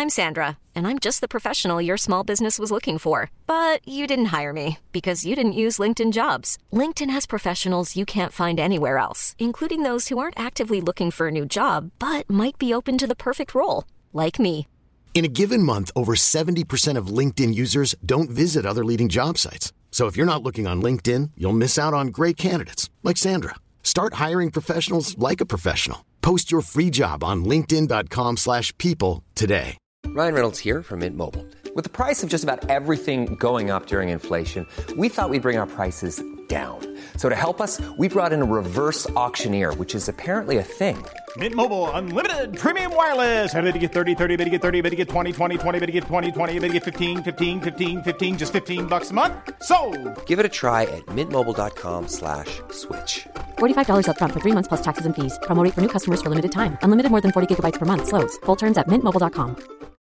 I'm Sandra, and I'm just the professional your small business was looking for. But you didn't hire me because you didn't use LinkedIn Jobs. LinkedIn has professionals you can't find anywhere else, including those who aren't actively looking for a new job, but might be open to the perfect role, like me. In a given month, over 70% of LinkedIn users don't visit other leading job sites. So if you're not looking on LinkedIn, you'll miss out on great candidates like Sandra. Start hiring professionals like a professional. Post your free job on linkedin.com/people today. Ryan Reynolds here from Mint Mobile. With the price of just about everything going up during inflation, we thought we'd bring our prices down. So to help us, we brought in a reverse auctioneer, which is apparently a thing. Mint Mobile Unlimited Premium Wireless. How to get 30, 30, bit to get 30, bit to get 20, 20, 20, bit to get 20, 20, bit to get 15, 15, 15, 15, just $15 a month? Sold! Give it a try at mintmobile.com/switch. $45 up front for 3 months plus taxes and fees. Promo rate for new customers for limited time. Unlimited more than 40 gigabytes per month. Slows full terms at mintmobile.com.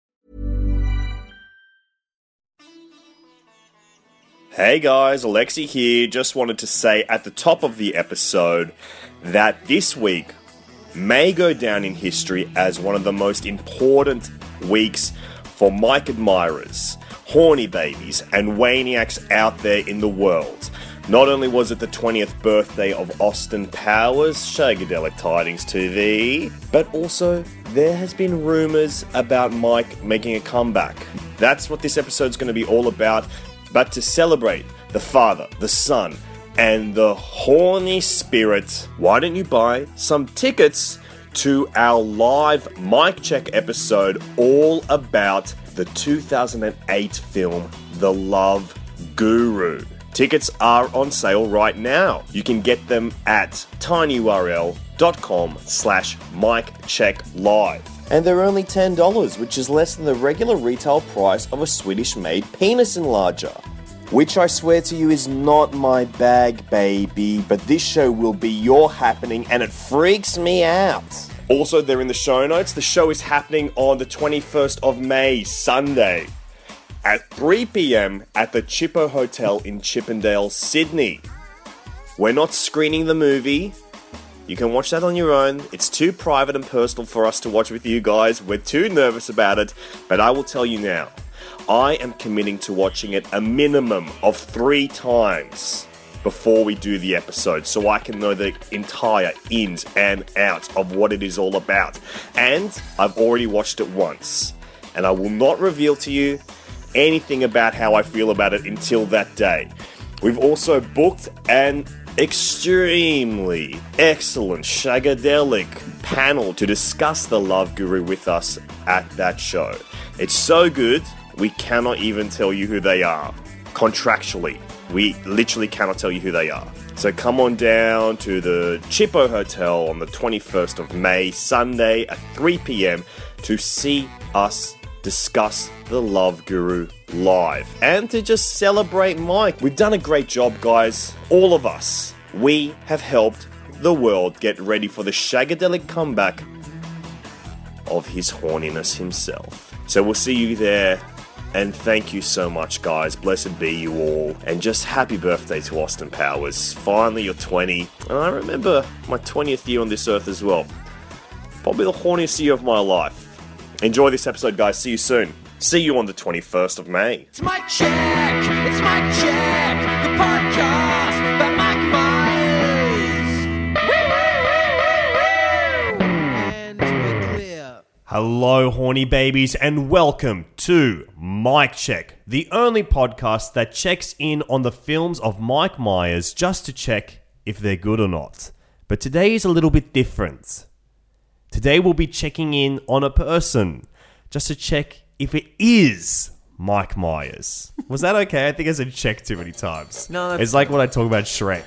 Hey guys, Alexi here. Just wanted to say at the top of the episode that this week may go down in history as one of the most important weeks for Mike admirers, horny babies, and waniacs out there in the world. Not only was it the 20th birthday of Austin Powers, Shagadelic Tidings to thee, but also there has been rumours about Mike making a comeback. That's what this episode's going to be all about. But to celebrate the Father, the Son, and the horny spirit, why don't you buy some tickets to our live mic check episode all about the 2008 film, The Love Guru. Tickets are on sale right now. You can get them at tinyurl.com/micchecklive. And they're only $10, which is less than the regular retail price of a Swedish-made penis enlarger. Which I swear to you is not my bag, baby, but this show will be your happening and it freaks me out. Also, they're in the show notes. The show is happening on the 21st of May, Sunday, at 3 p.m. at the Chippo Hotel in Chippendale, Sydney. We're not screening the movie. You can watch that on your own. It's too private and personal for us to watch with you guys. We're too nervous about it, but I will tell you now. I am committing to watching it a minimum of 3 times before we do the episode, so I can know the entire ins and outs of what it is all about. And I've already watched it once, and I will not reveal to you anything about how I feel about it until that day. We've also booked an extremely excellent Shagadelic panel to discuss The Love Guru with us at that show. It's so good, we cannot even tell you who they are. Contractually, we literally cannot tell you who they are. So come on down to the Chippo Hotel on the 21st of May, Sunday at 3 p.m. to see us discuss The Love Guru live and to just celebrate Mike. We've done a great job, guys. All of us. We have helped the world get ready for the Shagadelic comeback of his horniness himself. So we'll see you there. And thank you so much, guys. Blessed be you all. And just happy birthday to Austin Powers. Finally, you're 20. And I remember my 20th year on this earth as well. Probably the horniest year of my life. Enjoy this episode, guys. See you soon. See you on the 21st of May. It's Mike Check. It's Mike Check. The podcast by Mike Myers. And we're clear. Hello, horny babies, and welcome to Mike Check, the only podcast that checks in on the films of Mike Myers just to check if they're good or not. But today is a little bit different. Today we'll be checking in on a person just to check if it is Mike Myers. Was that okay? I think I said check too many times. No, it's like when I talk about Shrek.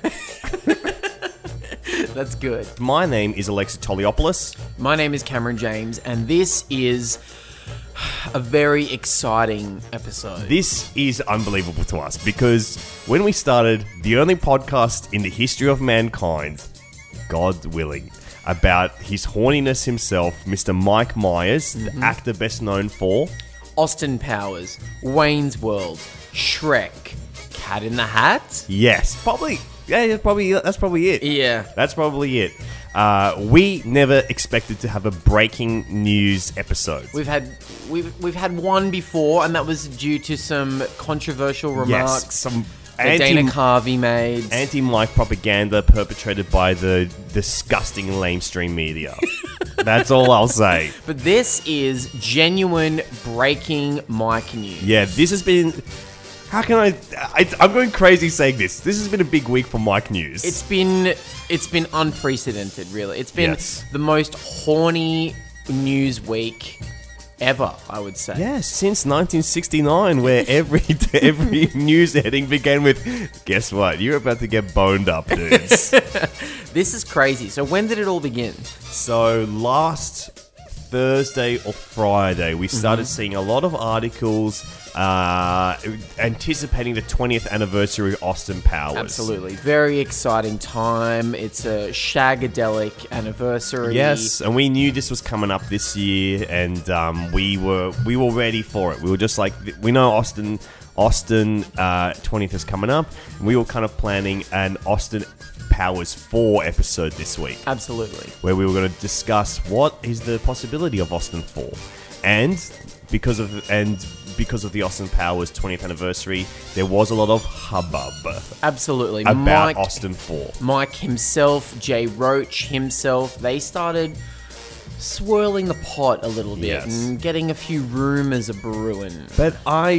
That's good. My name is Alexi Toliopoulos. My name is Cameron James, and this is a very exciting episode. This is unbelievable to us because when we started the only podcast in the history of mankind, God willing, about his horniness himself, Mr. Mike Myers, the actor best known for Austin Powers, Wayne's World, Shrek, Cat in the Hat? Yes, probably. Yeah, that's probably it. Yeah. That's probably it. We never expected to have a breaking news episode. We've had one before, and that was due to some controversial remarks. Yes, some that Dana Carvey made. Anti-Mike propaganda perpetrated by the disgusting lamestream media. That's all I'll say. But this is genuine breaking Mike news. Yeah, this has been... How can I'm going crazy saying this. This has been a big week for Mike News. It's been unprecedented, really. It's been the most horny news week ever, I would say. Yeah, since 1969, where every news heading began with, guess what? You're about to get boned up, dudes. This is crazy. So when did it all begin? So last Thursday or Friday, we started seeing a lot of articles anticipating the 20th anniversary of Austin Powers. Absolutely. Very exciting time. It's a shagadelic anniversary. Yes, and we knew this was coming up this year, and we were ready for it. We were just like, we know Austin 20th is coming up. We were kind of planning an Austin Powers 4 episode this week. Absolutely. Where we were going to discuss what is the possibility of Austin 4. And because of the Austin Powers 20th anniversary, there was a lot of hubbub. Absolutely. About Austin 4. Mike himself, Jay Roach himself, they started swirling the pot a little bit and getting a few rumors of brewing. But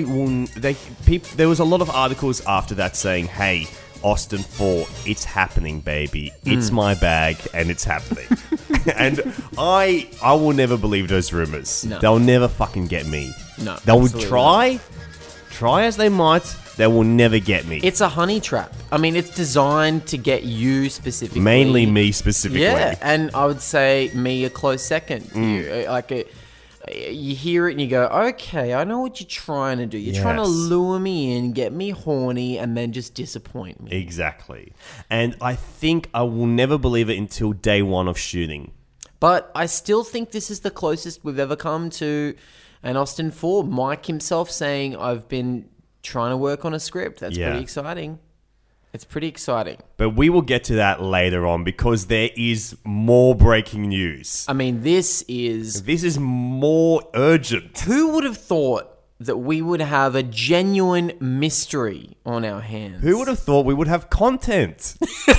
there was a lot of articles after that saying, hey, Austin 4, it's happening, baby. It's my bag, and it's happening. And I will never believe those rumors. No. They'll never fucking get me. No, they will absolutely try as they might, they will never get me. It's a honey trap. I mean, it's designed to get you specifically. Mainly me specifically. Yeah, and I would say me a close second to you. You hear it and you go, okay, I know what you're trying to do. You're trying to lure me in, get me horny, and then just disappoint me. Exactly. And I think I will never believe it until day one of shooting. But I still think this is the closest we've ever come to an Austin 4. Mike himself saying, I've been trying to work on a script. That's pretty exciting. It's pretty exciting. But we will get to that later on because there is more breaking news. I mean, this is more urgent. Who would have thought that we would have a genuine mystery on our hands? Who would have thought we would have content?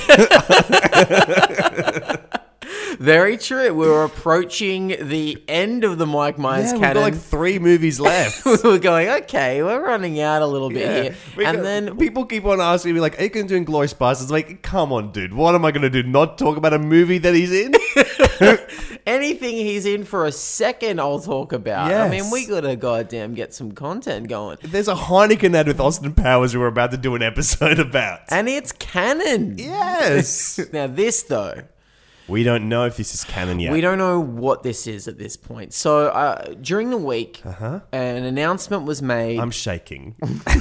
Very true. We're approaching the end of the Mike Myers canon. We've got like 3 movies left. We're going, okay, we're running out a little bit here. And then people keep on asking me, like, are you going to do Inglourious Basterds? Like, come on, dude. What am I going to do? Not talk about a movie that he's in? Anything he's in for a second, I'll talk about. Yes. I mean, we got to goddamn get some content going. There's a Heineken ad with Austin Powers we're about to do an episode about. And it's canon. Yes. Now, this, though. We don't know if this is canon yet. We don't know what this is at this point. So during the week, an announcement was made. I'm shaking.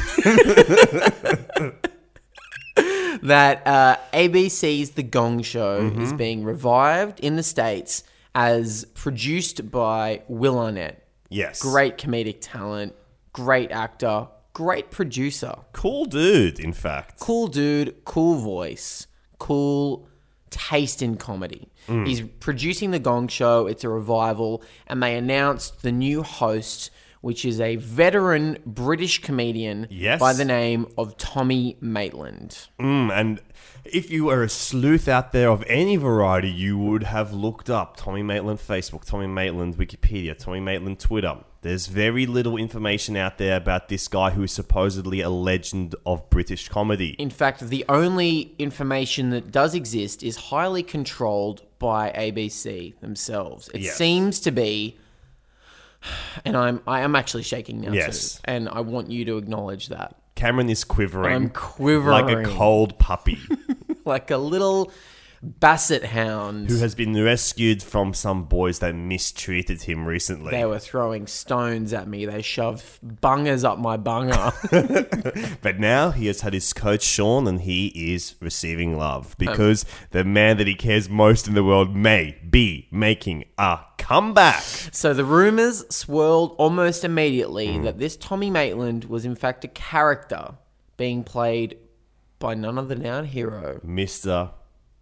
That ABC's The Gong Show is being revived in the States as produced by Will Arnett. Yes. Great comedic talent, great actor, great producer. Cool dude, in fact. Cool dude, cool voice, cool taste in comedy. He's producing The Gong Show. It's a revival. And they announced the new host, which is a veteran British comedian by the name of Tommy Maitland. And if you are a sleuth out there of any variety, you would have looked up Tommy Maitland Facebook, Tommy Maitland Wikipedia, Tommy Maitland Twitter. There's very little information out there about this guy who is supposedly a legend of British comedy. In fact, the only information that does exist is highly controlled by ABC themselves. It seems to be, and I am actually shaking now too, and I want you to acknowledge that. Cameron is quivering. I'm quivering. Like a cold puppy. Like a little basset hound. Who has been rescued from some boys that mistreated him recently. They were throwing stones at me. They shoved bungers up my bunger. But now he has had his coach Sean and he is receiving love. Because the man that he cares most in the world may be making a comeback. So the rumours swirled almost immediately that this Tommy Maitland was in fact a character being played by none other than our hero, Mr.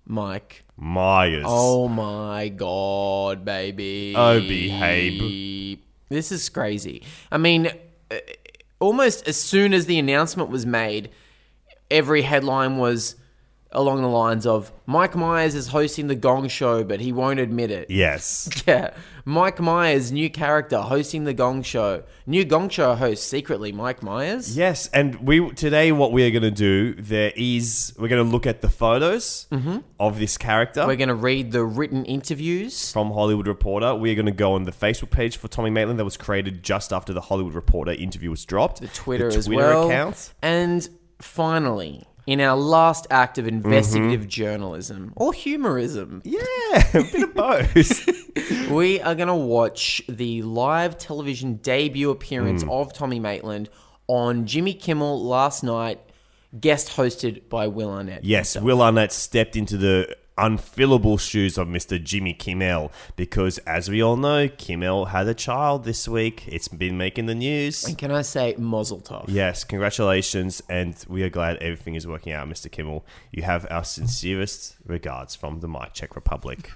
Mike Myers. Oh my God, baby. Oh, behave. This is crazy. I mean, almost as soon as the announcement was made, every headline was along the lines of Mike Myers is hosting the Gong Show, but he won't admit it. Yes. Yeah. Mike Myers, new character, hosting the Gong Show. New Gong Show host, secretly Mike Myers. Yes, and today what we are going to do, we're going to look at the photos of this character. We're going to read the written interviews from Hollywood Reporter. We are going to go on the Facebook page for Tommy Maitland that was created just after the Hollywood Reporter interview was dropped. The Twitter as well. Account. And finally, in our last act of investigative journalism or humorism. Yeah, a bit of both. We are going to watch the live television debut appearance of Tommy Maitland on Jimmy Kimmel last night, guest hosted by Will Arnett. Yes, himself. Will Arnett stepped into the unfillable shoes of Mr. Jimmy Kimmel because, as we all know, Kimmel had a child this week. It's been making the news. And can I say mazel tov? Yes, congratulations, and we are glad everything is working out, Mr. Kimmel. You have our sincerest regards from the Czech Republic.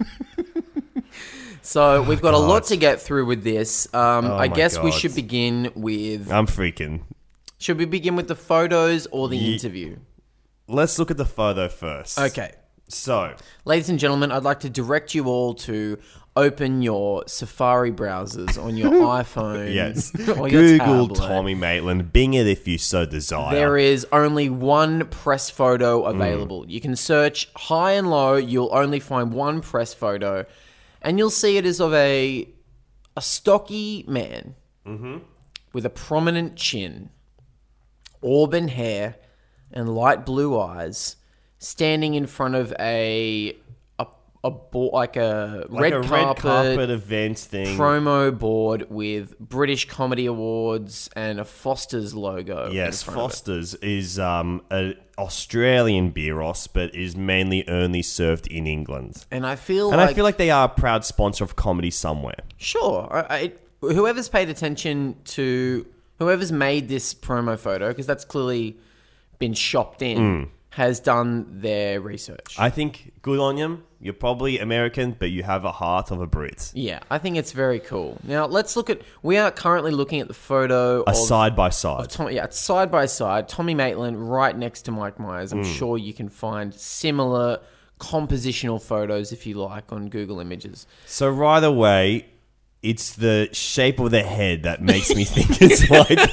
So we've got a lot to get through with this. I guess we God. should begin with... I'm freaking. Should we begin with the photos or the interview? Let's look at the photo first. Okay. So, ladies and gentlemen, I'd like to direct you all to open your Safari browsers on your iPhone. yes. Or your Google tablet. Tommy Maitland. Bing it if you so desire. There is only one press photo available. You can search high and low. You'll only find one press photo. And you'll see it is of a stocky man with a prominent chin, auburn hair, and light blue eyes, standing in front of a red carpet event thing. promo board with British Comedy Awards and a Foster's logo. Yes, in front of it. Foster's is an Australian beeros, but is mainly only served in England. And I feel like they are a proud sponsor of comedy somewhere. Sure. Whoever's paid attention to... Whoever's made this promo photo, because that's clearly been shopped in, has done their research. I think good on you. You're probably American, but you have a heart of a Brit. Yeah, I think it's very cool. Now, let's look at... We are currently looking at the photo of... Side by side. It's side by side. Tommy Maitland right next to Mike Myers. I'm sure you can find similar compositional photos, if you like, on Google Images. So right away... It's the shape of the head that makes me think it's Mike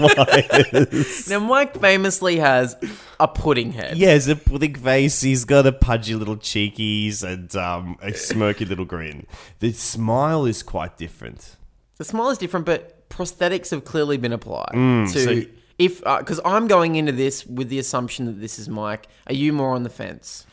Myers. Now, Mike famously has a pudding head. Yes, a pudding face. He's got a pudgy little cheekies and a smirky little grin. The smile is quite different. The smile is different, but prosthetics have clearly been applied. Because I'm going into this with the assumption that this is Mike. Are you more on the fence?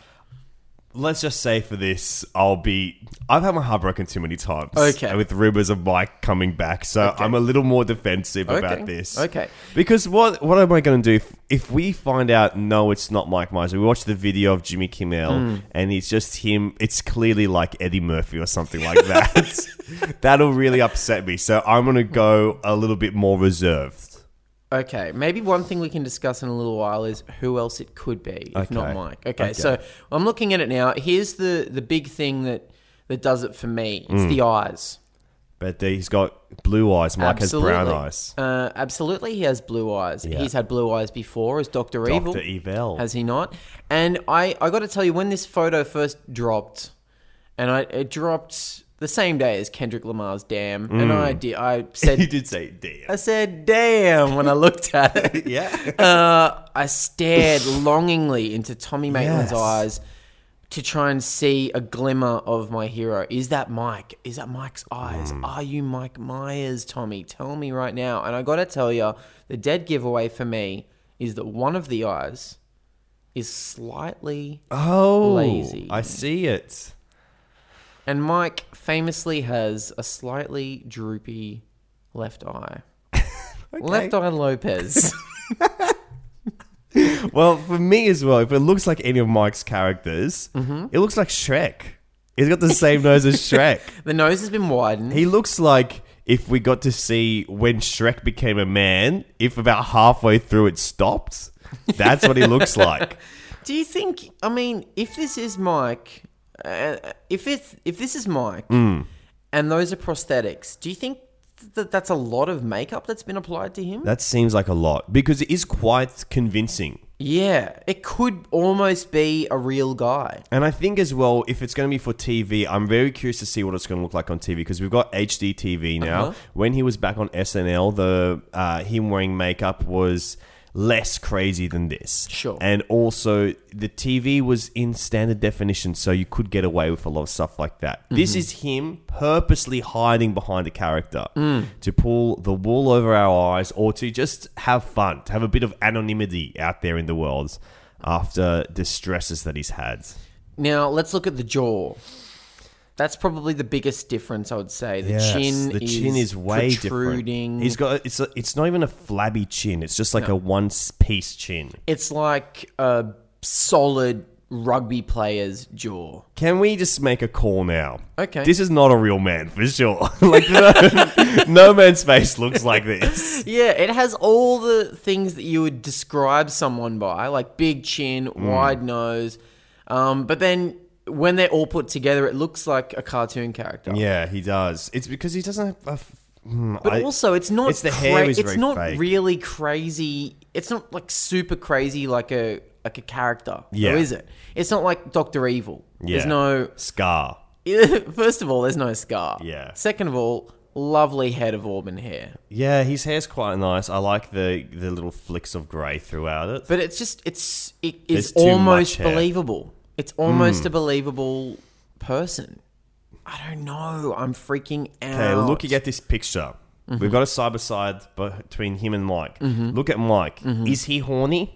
Let's just say for this, I've had my heart broken too many times. Okay. With rumors of Mike coming back. So I'm a little more defensive about this. Okay. Because what am I going to do if we find out, no, it's not Mike Myers? We watch the video of Jimmy Kimmel and it's just him. It's clearly like Eddie Murphy or something like that. That'll really upset me. So I'm going to go a little bit more reserved. Okay, maybe one thing we can discuss in a little while is who else it could be, if not Mike. Okay, so I'm looking at it now. Here's the big thing that does it for me. It's the eyes. But he's got blue eyes. Mike has brown eyes. Absolutely, he has blue eyes. Yeah. He's had blue eyes before as Dr. Evil. Dr. Evil. Has he not? And I got to tell you, when this photo first dropped, and it dropped... the same day as Kendrick Lamar's Damn. And I said... You did say damn. I said damn when I looked at it. Yeah. I stared longingly into Tommy Maitland's eyes to try and see a glimmer of my hero. Is that Mike? Is that Mike's eyes? Are you Mike Myers, Tommy? Tell me right now. And I got to tell you, the dead giveaway for me is that one of the eyes is slightly lazy. I see it. And Mike famously has a slightly droopy left eye. Left Eye Lopez. Well, for me as well, if it looks like any of Mike's characters, it looks like Shrek. He's got the same nose as Shrek. The nose has been widened. He looks like if we got to see when Shrek became a man, if about halfway through it stopped. That's what he looks like. Do you think, I mean, if this is Mike... If this is Mike Mm. and those are prosthetics, do you think that that's a lot of makeup that's been applied to him? That seems like a lot because it is quite convincing. Yeah, it could almost be a real guy. And I think as well, if it's going to be for TV, I'm very curious to see what it's going to look like on TV because we've got HD TV now. Uh-huh. When he was back on SNL, him wearing makeup was less crazy than this. Sure. And also, the TV was in standard definition, so you could get away with a lot of stuff like that. Mm-hmm. This is him purposely hiding behind a character Mm. to pull the wool over our eyes or to just have fun, to have a bit of anonymity out there in the world after the stresses that he's had. Now, let's look at the jaw. That's probably the biggest difference, I would say. The chin is way protruding. different. It's not even a flabby chin. It's just like a one-piece chin. It's like a solid rugby player's jaw. Can we just make a call now? Okay. This is not a real man, for sure. Like, no man's face looks like this. Yeah, it has all the things that you would describe someone by, like big chin, wide nose. But then when they're all put together, it looks like a cartoon character. Yeah, he does. It's because he doesn't have But also, it's not. It's the hair is it's very not fake. really crazy. It's not like super crazy like a character. Yeah. Though, is it? It's not like Dr. Evil. Yeah. There's no. Scar. First of all, there's no scar. Yeah. Second of all, lovely head of auburn hair. Yeah, his hair's quite nice. I like the little flicks of grey throughout it. But it There's is too almost much hair. believable. It's almost a believable person. I don't know. I'm freaking out. Okay, looking at this picture. We've got a side by side between him and Mike. Look at Mike. Is he horny?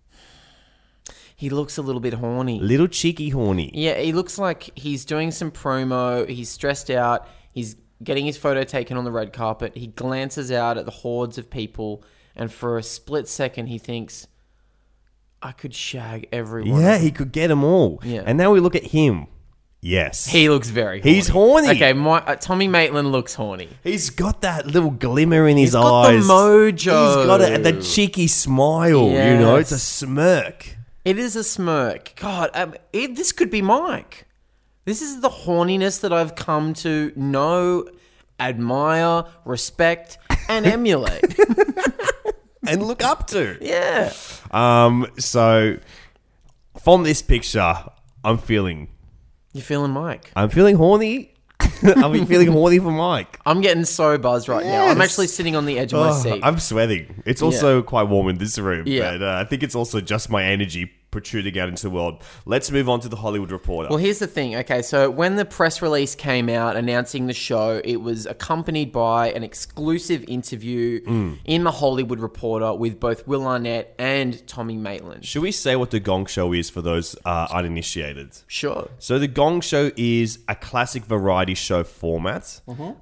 He looks a little bit horny. Little cheeky horny. Yeah, he looks like he's doing some promo. He's stressed out. He's getting his photo taken on the red carpet. He glances out at the hordes of people, and for a split second, he thinks, I could shag everyone. Yeah, he could get them all. Yeah. And now we look at him. Yes. He looks very horny. He's horny. Okay, Tommy Maitland looks horny. He's got that little glimmer in his He's got the eyes. mojo. He's got the cheeky smile, you know? It's a smirk. It is a smirk. God, this could be Mike. This is the horniness that I've come to know, admire, respect, and emulate. And look up to. Yeah. So, from this picture, I'm feeling feeling Mike. I'm feeling horny. I'm feeling horny for Mike. I'm getting so buzzed right now. I'm Yes. actually sitting on the edge of my seat. I'm sweating. It's also quite warm in this room. Yeah. But I think it's also just my energy protruding out into the world. Let's move on to the Hollywood Reporter. Well, here's the thing. Okay, so when the press release came out announcing the show, it was accompanied by an exclusive interview in the Hollywood Reporter with both Will Arnett and Tommy Maitland. Should we say what the Gong Show is for those uninitiated? Sure. So the Gong Show is a classic variety show format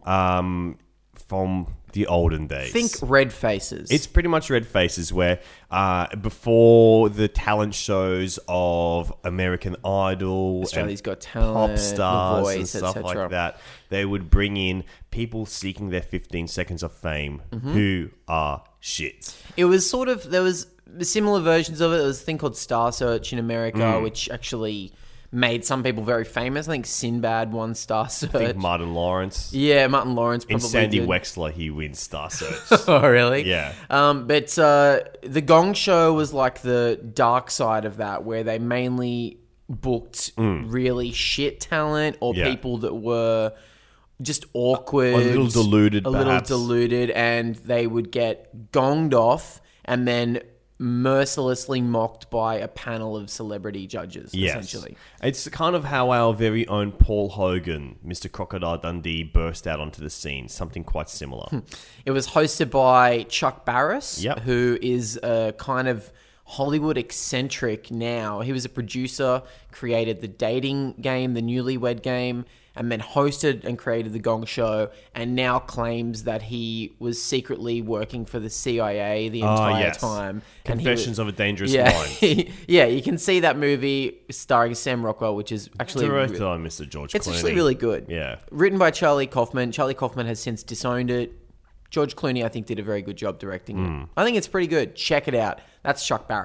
from the olden days. Think Red Faces. It's pretty much Red Faces, where before the talent shows of American Idol, Australia's and Got Talent, pop stars The Voice, and stuff etc. like that, they would bring in people seeking their 15 seconds of fame who are shit. It was sort of, there was similar versions of it. There was a thing called Star Search in America, which actually made some people very famous. I think Sinbad won Star Search. I think Martin Lawrence. Yeah, Martin Lawrence In probably Sandy did. Wexler, he wins Star Search. Oh, really? Yeah. But the Gong Show was like the dark side of that, where they mainly booked really shit talent or Yeah. people that were just awkward. A little deluded, A little perhaps. deluded, and they would get gonged off and then mercilessly mocked by a panel of celebrity judges, essentially. It's kind of how our very own Paul Hogan, Mr. Crocodile Dundee, burst out onto the scene. Something quite similar. It was hosted by Chuck Barris, Yep. who is a kind of Hollywood eccentric now. He was a producer, created the dating game, the Newlywed Game, and then hosted and created the Gong Show, and now claims that he was secretly working for the CIA the entire time. And he Confessions of a Dangerous yeah, Mind. yeah, you can see that movie starring Sam Rockwell, which is actually Directed by Mr. George Clooney. it's actually really good. Yeah. Written by Charlie Kaufman. Charlie Kaufman has since disowned it. George Clooney, I think, did a very good job directing it. I think it's pretty good. Check it out. That's Chuck Barris.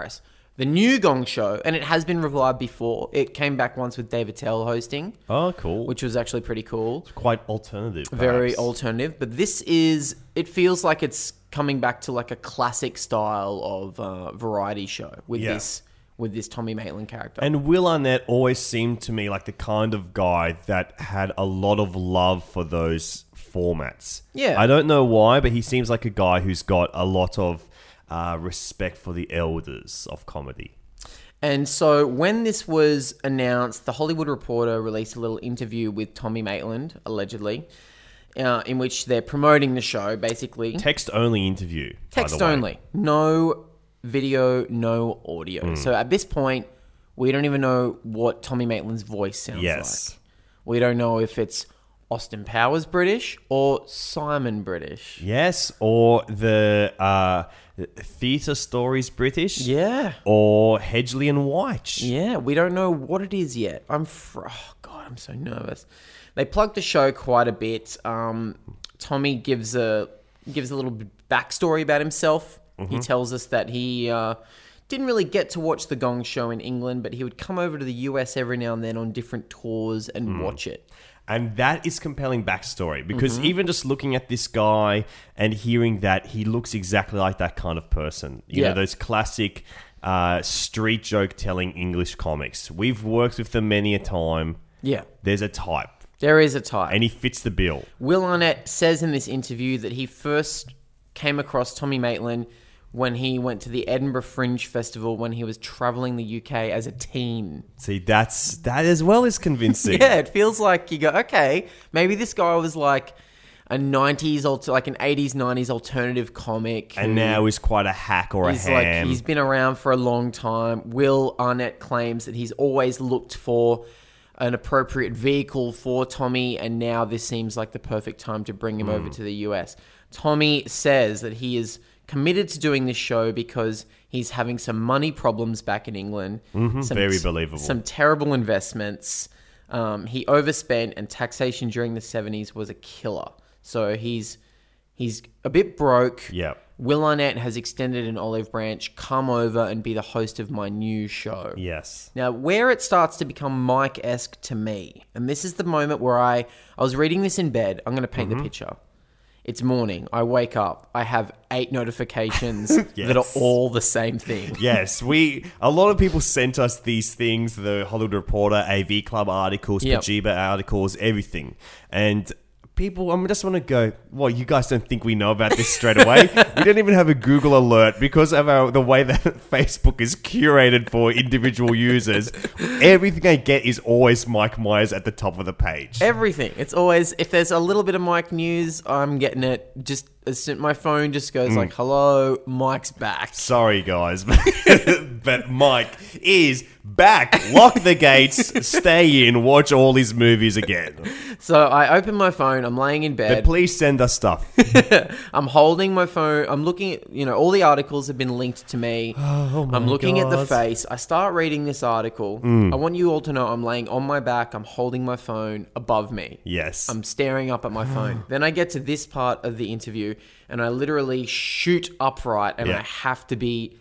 The new Gong Show, and it has been revived before. It came back once with David Tell hosting. Oh, cool. Which was actually pretty cool. Quite alternative. Very perhaps. alternative. But this is, it feels like it's coming back to like a classic style of variety show with this Tommy Maitland character. And Will Arnett always seemed to me like the kind of guy that had a lot of love for those formats. Yeah. I don't know why, but he seems like a guy who's got a lot of respect for the elders of comedy. And so when this was announced, The Hollywood Reporter released a little interview with Tommy Maitland, allegedly, in which they're promoting the show, basically. Text-only interview, Text by the way. only. No video, no audio. So at this point, we don't even know what Tommy Maitland's voice sounds like. We don't know if it's Austin Powers British or Simon British. Yes, or the Theatre Stories British. Yeah. Or Hedgley and White. Yeah, we don't know what it is yet. I'm so nervous. They plugged the show quite a bit. Tommy gives a little backstory about himself. He tells us that he didn't really get to watch the Gong Show in England, but he would come over to the US every now and then on different tours and watch it. And that is compelling backstory because even just looking at this guy and hearing that he looks exactly like that kind of person. You know, those classic street joke telling English comics. We've worked with them many a time. Yeah. There's a type. There is a type. And he fits the bill. Will Arnett says in this interview that he first came across Tommy Maitland when he went to the Edinburgh Fringe Festival when he was traveling the UK as a teen. See, that as well is convincing. Yeah, it feels like you go, okay, maybe this guy was like a 90s, like an 80s, 90s alternative comic. And now he's quite a hack or a ham. He's been around for a long time. Will Arnett claims that he's always looked for an appropriate vehicle for Tommy, and now this seems like the perfect time to bring him over to the US. Tommy says that he is committed to doing this show because he's having some money problems back in England. Very believable. Some terrible investments. He overspent, and taxation during the 70s was a killer. So he's a bit broke. Yeah. Will Arnett has extended an olive branch. Come over and be the host of my new show. Yes. Now, where it starts to become Mike-esque to me, and this is the moment where I was reading this in bed. I'm going to paint the picture. It's morning. I wake up. I have 8 notifications that are all the same thing. Yes, a lot of people sent us these things, the Hollywood Reporter, AV Club articles, Pajiba articles, everything. And people, I just want to go, well, you guys don't think we know about this straight away? We don't even have a Google alert because of the way that Facebook is curated for individual users. Everything I get is always Mike Myers at the top of the page. Everything. It's always, if there's a little bit of Mike news, I'm getting it. Just my phone just goes like, hello, Mike's back. Sorry, guys, but Mike is back. Lock the gates, stay in, watch all his movies again. So I open my phone, I'm laying in bed. But please send us stuff. I'm holding my phone, I'm looking at, all the articles have been linked to me. I'm looking at the face. I start reading this article. I want you all to know I'm laying on my back, I'm holding my phone above me. Yes. I'm staring up at my phone. Then I get to this part of the interview and I literally shoot upright and I have to be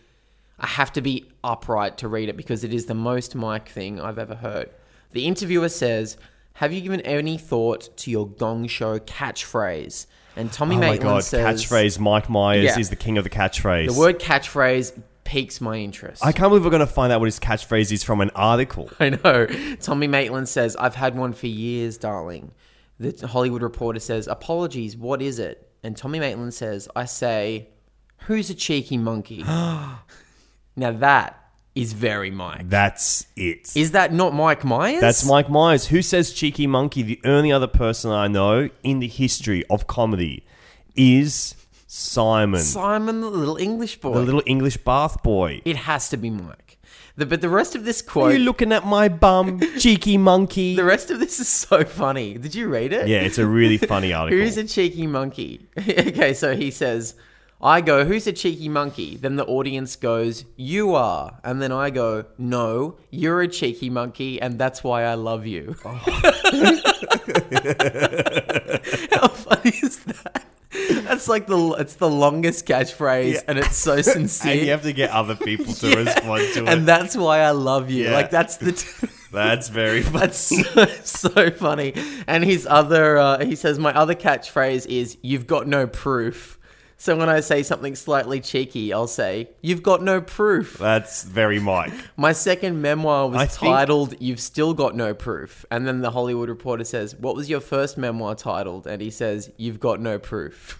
upright to read it because it is the most Mike thing I've ever heard. The interviewer says, have you given any thought to your Gong Show catchphrase? And Tommy Maitland says... catchphrase, Mike Myers is the king of the catchphrase. The word catchphrase piques my interest. I can't believe we're going to find out what his catchphrase is from an article. I know. Tommy Maitland says, I've had one for years, darling. The Hollywood Reporter says, apologies, what is it? And Tommy Maitland says, I say, who's a cheeky monkey? Now that is very Mike. That's it. Is that not Mike Myers? That's Mike Myers. Who says cheeky monkey? The only other person I know in the history of comedy is Simon. Simon, the little English boy. The little English bath boy. It has to be Mike. But the rest of this quote... Are you looking at my bum, cheeky monkey? The rest of this is so funny. Did you read it? Yeah, it's a really funny article. Who's a cheeky monkey? Okay, so he says, I go, who's a cheeky monkey? Then the audience goes, you are. And then I go, no, you're a cheeky monkey, and that's why I love you. Oh. How funny is that? that's like it's the longest catchphrase, and it's so sincere. And you have to get other people to respond to it. And that's why I love you. Yeah. Like that's the. That's very funny. That's so funny. And his other, he says, my other catchphrase is, "You've got no proof." So when I say something slightly cheeky, I'll say, "You've got no proof." That's very Mike. My second memoir was I think- titled, "You've Still Got No Proof." And then the Hollywood Reporter says, "What was your first memoir titled?" And he says, "You've Got No Proof."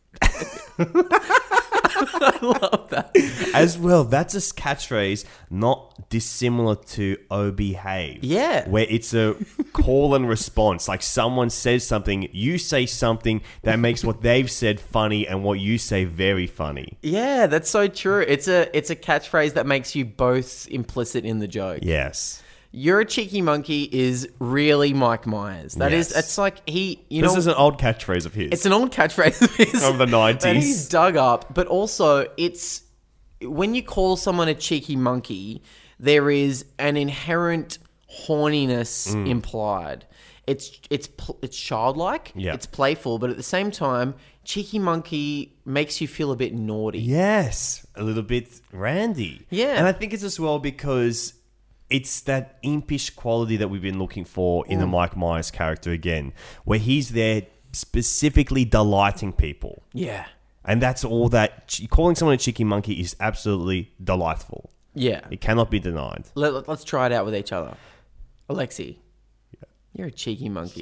I love that. As well, that's a catchphrase not dissimilar to "Oh Behave." Yeah. Where it's a call and response. Like someone says something, you say something that makes what they've said funny and what you say very funny. Yeah, that's so true. It's a catchphrase that makes you both implicit in the joke. Yes. "You're a cheeky monkey" is really Mike Myers. Yes. It's like This is an old catchphrase of his. It's an old catchphrase of his. Of the 90s. That he's dug up. But also, it's when you call someone a cheeky monkey, there is an inherent horniness implied. It's childlike. Yeah. It's playful, but at the same time, cheeky monkey makes you feel a bit naughty. Yes. A little bit randy. Yeah. And I think it's as well because it's that impish quality that we've been looking for in the Mike Myers character again, where he's there specifically delighting people. Yeah. And that's all that... Calling someone a cheeky monkey is absolutely delightful. Yeah. It cannot be denied. Let's try it out with each other. Alexi, you're a cheeky monkey.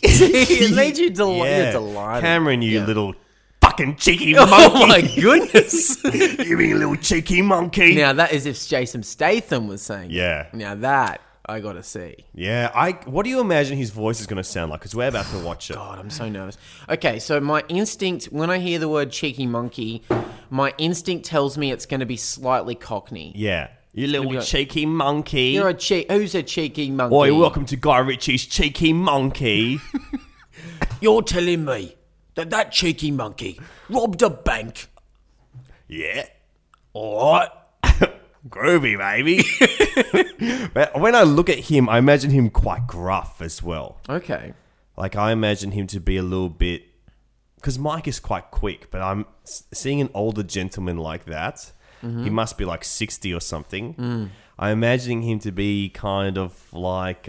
It made you you're delighted. Cameron, you Yeah. little fucking cheeky monkey. Oh my goodness. You mean little cheeky monkey. Now that is if Jason Statham was saying Yeah. it. Now that I gotta see. Yeah. What do you imagine his voice is going to sound like? Because we're about to watch it. God, I'm so nervous. Okay, so my instinct, when I hear the word cheeky monkey, my instinct tells me it's going to be slightly Cockney. Yeah. You little Maybe cheeky monkey. Who's a cheeky monkey? Oi, welcome to Guy Ritchie's Cheeky Monkey. You're telling me that cheeky monkey robbed a bank? Yeah. All right. Groovy, baby. But when I look at him, I imagine him quite gruff as well. Okay. Like, I imagine him to be a little bit... Because Mike is quite quick, but I'm seeing an older gentleman like that. Mm-hmm. He must be like 60 or something. I'm imagining him to be kind of like...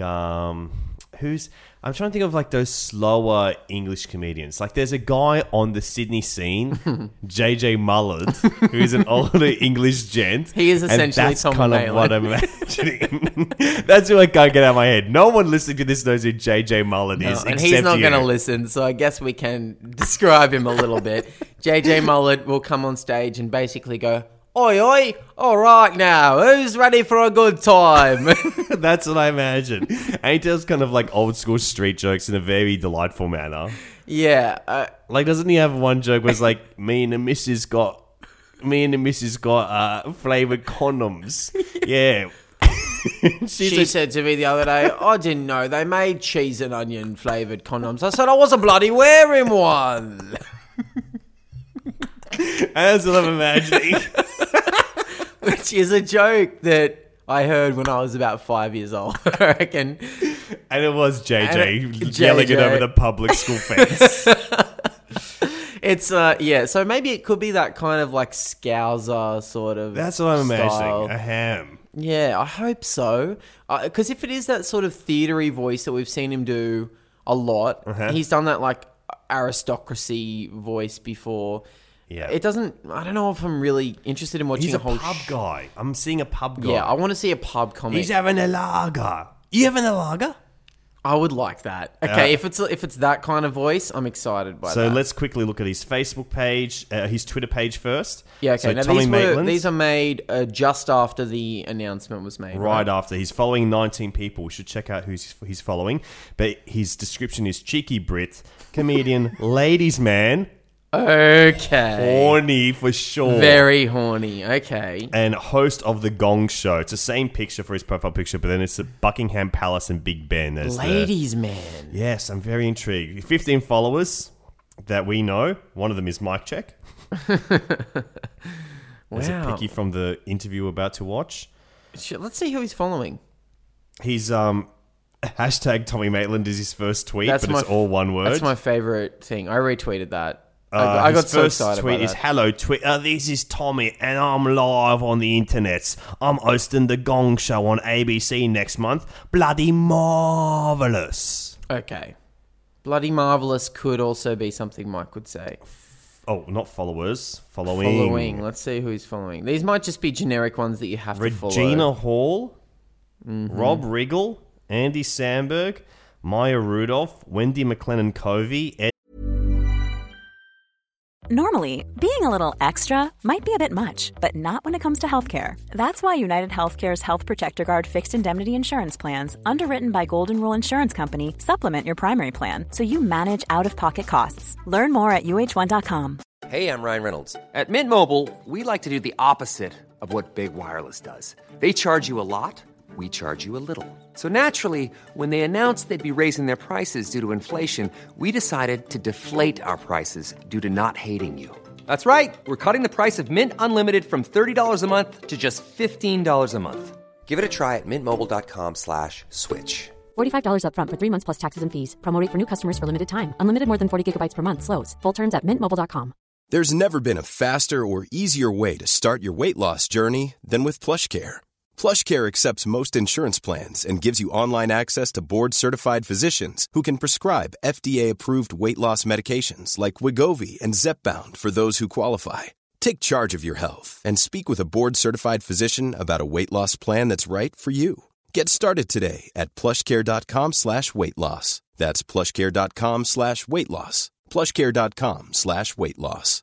I'm trying to think of like those slower English comedians. Like there's a guy on the Sydney scene, JJ Mullard, who's an older English gent. He is essentially and that's Tom kind of Maitland. what I'm imagining. That's who I can't get out of my head. No one listening to this knows who JJ Mullard is. And except he's not you. going to listen, so I guess we can describe him a little bit. JJ Mullard will come on stage and basically go, "Oi, oi, all right now, who's ready for a good time?" That's what I imagine. And he tells kind of like old school street jokes in a very delightful manner. Yeah. Like, doesn't he have one joke where it's like, me and the missus got flavored condoms. Yeah. She said to me the other day, "I didn't know they made cheese and onion flavoured condoms." I said, "I wasn't bloody wearing one." That's what I'm imagining. Which is a joke that I heard when I was about 5 years old, I reckon. And it was JJ And yelling it JJ. over the public school fence. It's, yeah, so maybe it could be that kind of like Scouser sort of That's what I'm style. imagining. A ham. Yeah, I hope so. Because if it is that sort of theatery voice that we've seen him do a lot, he's done that like aristocracy voice before. Yeah. It doesn't, I don't know if I'm really interested in watching He's a a whole pub guy. I'm seeing a pub guy. Yeah, I want to see a pub comic. He's having a lager. You having a lager? I would like that. Okay, if it's that kind of voice, I'm excited by So that. let's quickly look at his Facebook page, his Twitter page first. Yeah, okay. So Now Tommy Maitland, these are made just after the announcement was made. right after. He's following 19 people. We should check out who's he's following. But his description is cheeky Brit, comedian, ladies man, Okay. horny for sure. Very horny. Okay. And host of The Gong Show. It's the same picture for his profile picture, but then it's at Buckingham Palace and Big Ben. As Ladies man. Yes, I'm very intrigued. 15 followers that we know. One of them is Mike Check. There's a Wow. picky from the interview we're about to watch. Let's see who he's following. He's hashtag Tommy Maitland is his first tweet, but it's all one word. That's my favorite thing. I retweeted that. I got his so first excited tweet by is, that. "Hello Twitter, this is Tommy and I'm live on the internet. I'm hosting the Gong Show on ABC next month. Bloody marvellous." Okay. Bloody marvellous could also be something Mike would say. Oh, not followers. Following. Let's see who he's following. These might just be generic ones that you have to follow. Regina Hall, Rob Riggle, Andy Samberg, Maya Rudolph, Wendy McLennan-Covey, Ed. Normally, being a little extra might be a bit much, but not when it comes to healthcare. That's why United Healthcare's Health Protector Guard fixed indemnity insurance plans, underwritten by Golden Rule Insurance Company, supplement your primary plan so you manage out-of-pocket costs. Learn more at uh1.com. Hey, I'm Ryan Reynolds. At Mint Mobile, we like to do the opposite of what Big Wireless does. They charge you a lot, we charge you a little. So naturally, when they announced they'd be raising their prices due to inflation, we decided to deflate our prices due to not hating you. That's right. We're cutting the price of Mint Unlimited from $30 a month to just $15 a month. Give it a try at mintmobile.com/switch. $45 up front for 3 months plus taxes and fees. Promo rate for new customers for limited time. Unlimited more than 40 gigabytes per month. Slows full terms at mintmobile.com. There's never been a faster or easier way to start your weight loss journey than with PlushCare. PlushCare accepts most insurance plans and gives you online access to board-certified physicians who can prescribe FDA-approved weight loss medications like Wegovy and Zepbound for those who qualify. Take charge of your health and speak with a board-certified physician about a weight loss plan that's right for you. Get started today at plushcare.com/weight loss. That's plushcare.com/weight loss. plushcare.com/weight loss.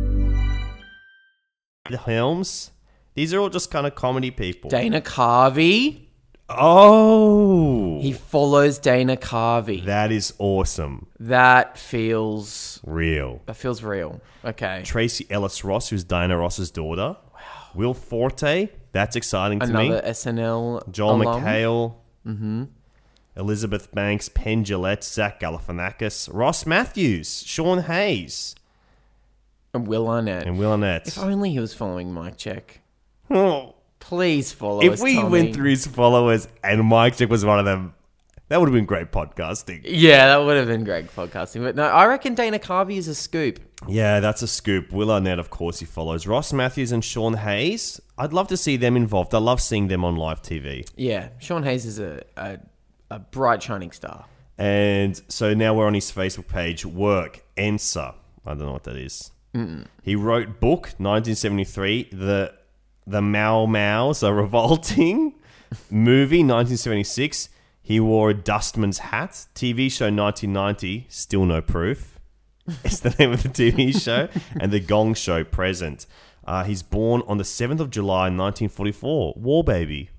Helms. These are all just kind of comedy people. Dana Carvey. Oh. He follows Dana Carvey. That is awesome. That feels real. Okay. Tracy Ellis Ross, who's Diana Ross's daughter. Wow. Will Forte. That's exciting to me. Another SNL Joel alum. McHale. Mm-hmm. Elizabeth Banks, Penn Jillette, Zach Galifianakis, Ross Matthews, Sean Hayes. And Will Arnett. If only he was following Mike Check. Oh. Please follow If us, we Tommy. went through his followers and Mike Check was one of them, that would have been great podcasting. Yeah, that would have been great podcasting. But no, I reckon Dana Carvey is a scoop. Yeah, that's a scoop. Will Arnett, of course, he follows. Ross Matthews and Sean Hayes. I'd love to see them involved. I love seeing them on live TV. Yeah, Sean Hayes is a bright, shining star. And so now we're on his Facebook page. Work, Ensa. I don't know what that is. He wrote book, 1973, The Mau Mau's Are Revolting. Movie, 1976. He wore a dustman's hat. TV show, 1990. Still no proof. It's the name of the TV show. And The Gong Show, present. He's born on the 7th of July, 1944. War baby.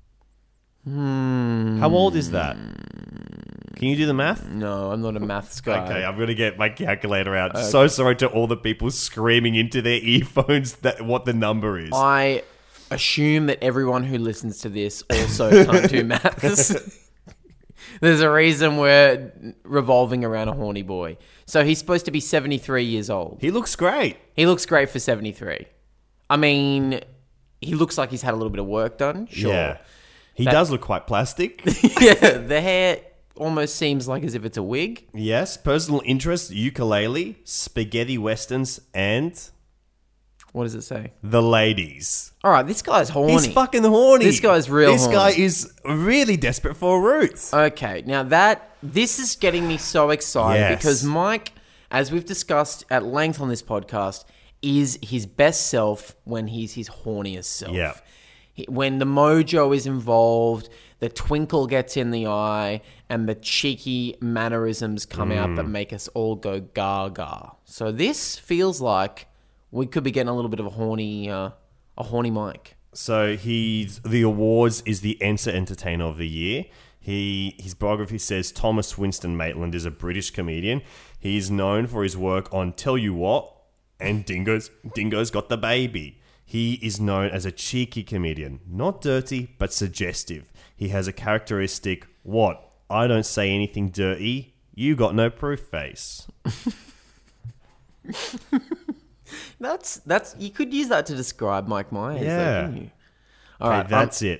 How old is that? Can you do the math? No, I'm not a maths guy. Okay, I'm going to get my calculator out. Okay. So sorry to all the people screaming into their earphones what the number is. I assume that everyone who listens to this also can't do maths. There's a reason we're revolving around a horny boy. So he's supposed to be 73 years old. He looks great. He looks great for 73. I mean, he looks like he's had a little bit of work done. Sure. Yeah. He does look quite plastic. Yeah, the hair almost seems like as if it's a wig. Yes. Personal interest, ukulele, spaghetti westerns, and... What does it say? The ladies. All right, this guy's horny. He's fucking horny. This guy's real horny. This guy is really desperate for a root. Okay, now this is getting me so excited because Mike, as we've discussed at length on this podcast, is his best self when he's his horniest self. Yeah. When the mojo is involved, the twinkle gets in the eye, and the cheeky mannerisms come out that make us all go gaga. So this feels like we could be getting a little bit of a horny Mike. So the awards is the Ensa Entertainer of the Year. His biography says Thomas Winston Maitland is a British comedian. He is known for his work on Tell You What and Dingo's Got the Baby. He is known as a cheeky comedian, not dirty, but suggestive. He has a characteristic, what? I don't say anything dirty. You got no proof face. That's you could use that to describe Mike Myers. Yeah. Couldn't you? All right, that's it.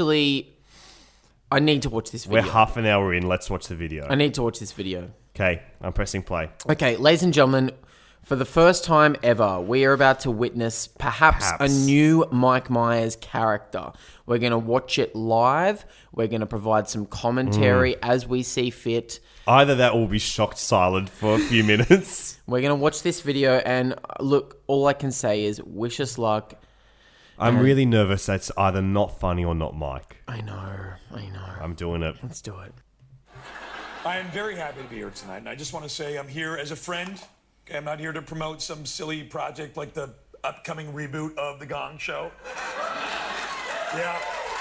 I need to watch this video. We're half an hour in. Let's watch the video. I need to watch this video. Okay, I'm pressing play. Okay, ladies and gentlemen, For the first time ever, we are about to witness perhaps a new Mike Myers character. We're going to watch it live. We're going to provide some commentary as we see fit. Either that or we'll be shocked silent for a few minutes. We're going to watch this video and look, all I can say is wish us luck. I'm really nervous that's either not funny or not Mike. I know. I'm doing it. Let's do it. I am very happy to be here tonight, and I just want to say I'm here as a friend. I'm not here to promote some silly project like the upcoming reboot of The Gong Show. Yeah.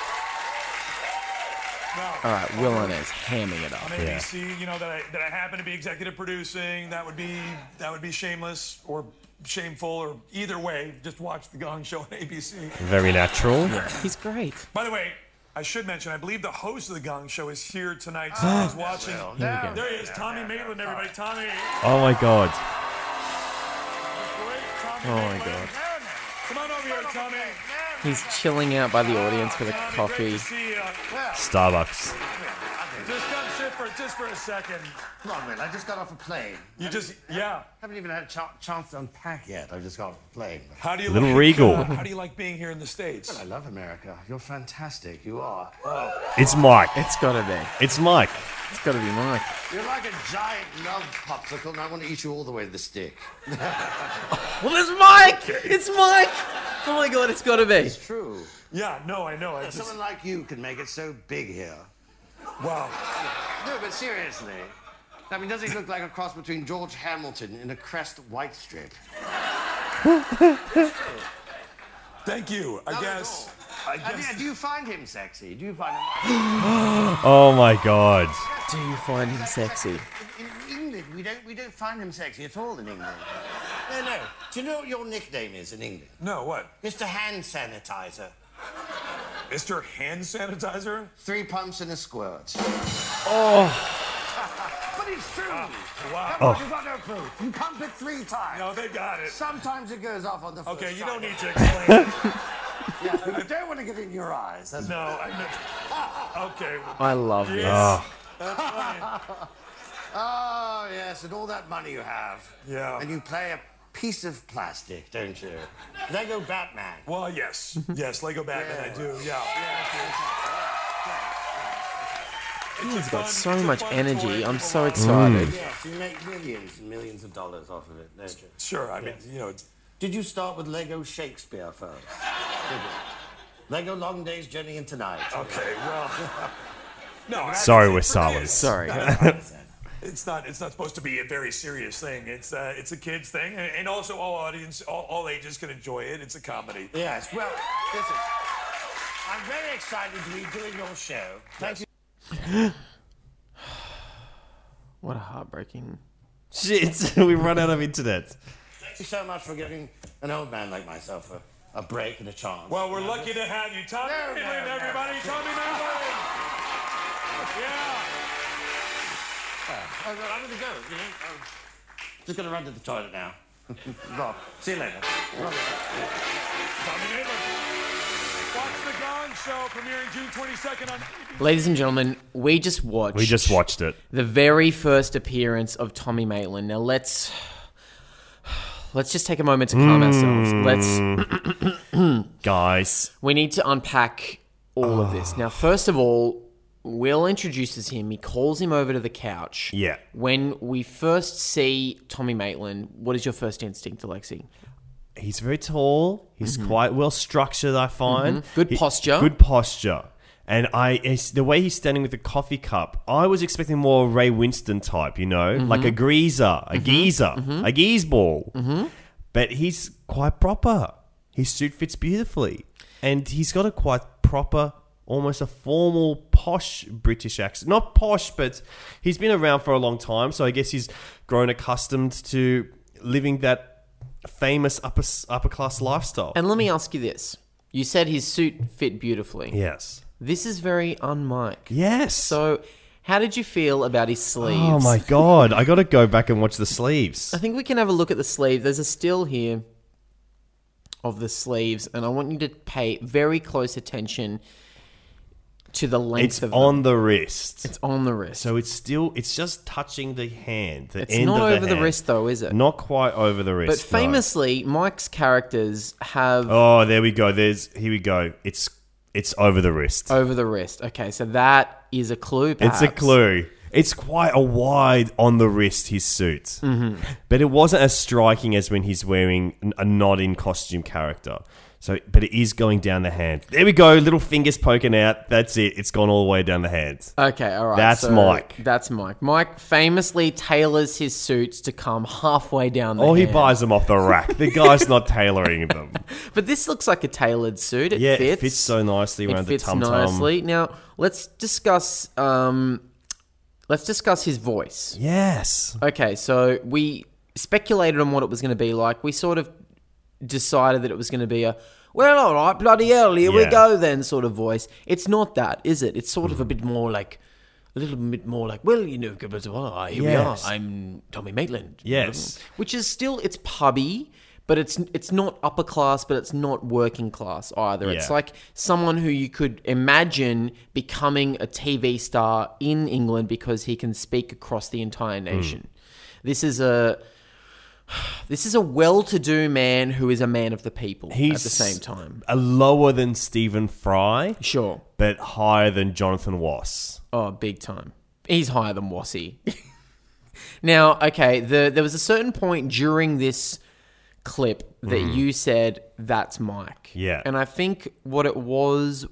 No. All right, Will Arnaz hamming it up. On ABC, you know, that I happen to be executive producing. That would be shameless or shameful, or either way, just watch The Gong Show on ABC. Very natural. Yeah, he's great. By the way, I should mention, I believe the host of The Gong Show is here tonight. So he's watching. There he is, Tommy Maitland, everybody. Tommy. Oh my God. Oh my God. Come on over here, Tommy. He's chilling out by the audience with a coffee. Starbucks. Just come sit just for a second. Come on, Will. I just got off a plane. Haven't even had a chance to unpack yet. I just got off a plane. How do you Little regal. How do you like being here in the States? Well, I love America. You're fantastic. You are. It's Mike. It's gotta be. It's Mike. It's gotta be Mike. You're like a giant love popsicle, and I want to eat you all the way to the stick. Well, it's Mike! It's Mike! Oh my God, it's gotta be. It's true. Yeah, no, I know. Someone like you can make it so big here. Wow. No, but seriously. I mean, does he look like a cross between George Hamilton and a Crest White Strip? Thank you. I guess. Do you find him sexy? Do you find him... Oh my God. Do you find him sexy? In England, we don't find him sexy at all in England. No. Do you know what your nickname is in England? No, what? Mr. Hand Sanitizer. Mr. Hand Sanitizer? 3 pumps and a squirt. Oh. But it's true. Wow. Come on, you've got no proof. You pump it 3 times. No, they got it. Sometimes it goes off on the first Okay, you time. don't need to explain it. Yes, but you don't want to get in your eyes. That's No, okay. I love this. Oh. That's funny. Oh, yes, and all that money you have. Yeah. And you play a piece of plastic, don't you? Lego Batman. Well, yes. Yes, Lego Batman, I do, yeah. He's got so much energy. I'm so excited. Yes, you make millions and millions of dollars off of it, don't you? Sure, I mean, you know... Did you start with Lego Shakespeare first? Did you? Lego Long Day's Journey into Night. Okay, well... No, Sorry, we're silent. Sorry. It's not supposed to be a very serious thing. It's a kid's thing, and also all ages can enjoy it. It's a comedy. Yes, well, listen, I'm very excited to be doing your show. Thank you. What a heartbreaking... Shit, we've run out of internet. Thank you so much for giving an old man like myself a break and a chance. Well, we're lucky to have you. Tommy Maitland, everybody. Tommy Maitland. Yeah. I'm going to go, you know. Just going to run to the toilet now. Rob, see you later. Tommy Maitland. Watch The Gong Show, premiering June 22nd on... Ladies and gentlemen, we just watched it. The very first appearance of Tommy Maitland. Now let's just take a moment to calm ourselves. Guys. We need to unpack all of this. Now, first of all, Will introduces him. He calls him over to the couch. Yeah. When we first see Tommy Maitland, what is your first instinct, Alexi? He's very tall. He's quite well structured, I find. Good posture. Good posture. And the way he's standing with the coffee cup, I was expecting more Ray Winston type, you know, like a greaser, a geezer, a geezeball. But he's quite proper. His suit fits beautifully. And he's got a quite proper, almost a formal, posh British accent. Not posh, but he's been around for a long time, so I guess he's grown accustomed to living that famous upper class lifestyle. And let me ask you this. You said his suit fit beautifully. Yes. This is very un-Mike. Yes. So, how did you feel about his sleeves? Oh my God. I got to go back and watch the sleeves. I think we can have a look at the sleeve. There's a still here of the sleeves, and I want you to pay very close attention to the length It's of on them. the wrist. It's on the wrist. So it's just touching the hand. The It's end not of over the hand. wrist, though, is it? Not quite over the But wrist. no. famously, Mike's characters have Oh, there we go. Here we go. It's over the wrist. over the wrist. Okay, so that is a clue, perhaps. It's a clue. It's quite a wide on the wrist, his suit. Mm-hmm. But it wasn't as striking as when he's wearing a not in costume character. So, but it is going down the hand. There we go. Little fingers poking out. That's it. It's gone all the way down the hands. Okay, all right. That's Mike. That's Mike. Mike famously tailors his suits to come halfway down the Oh, hand. he buys them off the rack. The guy's not tailoring them. But this looks like a tailored suit. It Yeah, fits. it fits so nicely around It fits the tum-tum. nicely. Now, let's discuss his voice. Yes. Okay, so we speculated on what it was going to be like. We sort of decided that it was going to be a, well, all right, bloody hell, here we Yeah. go then sort of voice. It's not that, is it? It's sort of a bit more like, a little bit more like, well, you know, here we are. Yes. I'm Tommy Maitland. Yes. Which is still, it's pubby, but it's not upper class, but it's not working class either. It's Yeah. like someone who you could imagine becoming a TV star in England because he can speak across the entire nation. This is a well-to-do man who is a man of the people at the same time. A lower than Stephen Fry, Sure. but higher than Jonathan Wass. Oh, big time. He's higher than Wassy. Now, okay, there was a certain point during this clip that you said, that's Mike. Yeah. And I think what it was...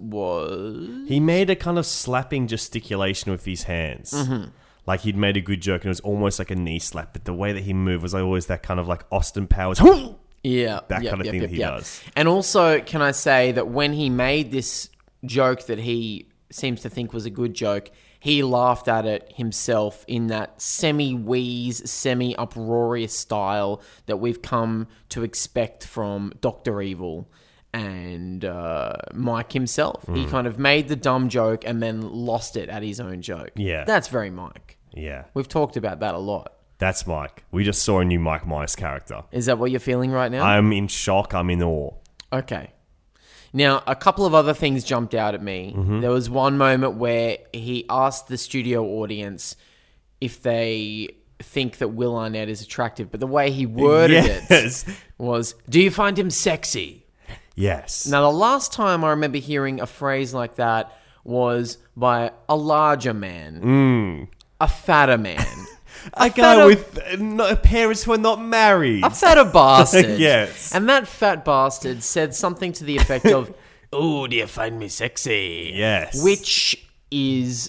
He made a kind of slapping gesticulation with his hands. Mm-hmm. Like he'd made a good joke and it was almost like a knee slap, but the way that he moved was like always that kind of like Austin Powers. Yeah. That kind of thing that he does. And also, can I say that when he made this joke that he seems to think was a good joke, he laughed at it himself in that semi-wheeze, semi-uproarious style that we've come to expect from Dr. Evil and Mike himself. He kind of made the dumb joke and then lost it at his own joke. Yeah. That's very Mike. Yeah. We've talked about that a lot. That's Mike. We just saw a new Mike Myers character. Is that what you're feeling right now? I'm in shock. I'm in awe. Okay. Now, a couple of other things jumped out at me. Mm-hmm. There was one moment where he asked the studio audience if they think that Will Arnett is attractive, but the way he worded Yes. it was, do you find him sexy? Yes. Now, the last time I remember hearing a phrase like that was by a larger man, a fatter man. A guy with parents who are not married. A fatter bastard. Yes. And that fat bastard said something to the effect of, "Oh, do you find me sexy?" Yes. Which is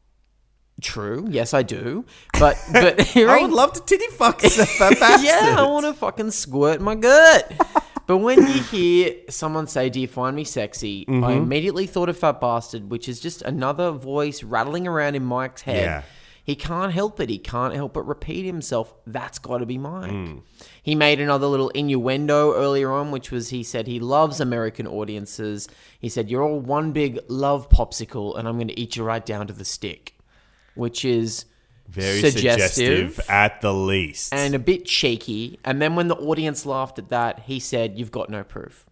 true. Yes, I do. But hearing... I would love to titty fuck that bastard. Yeah, I want to fucking squirt my gut. But when you hear someone say, "Do you find me sexy?" I immediately thought of fat bastard, which is just another voice rattling around in Mike's head. Yeah. He can't help it. He can't help but repeat himself. That's got to be Mike. He made another little innuendo earlier on, which was he said he loves American audiences. He said, "You're all one big love popsicle, and I'm going to eat you right down to the stick," which is Very suggestive at the least. and a bit cheeky. And then when the audience laughed at that, he said, "You've got no proof."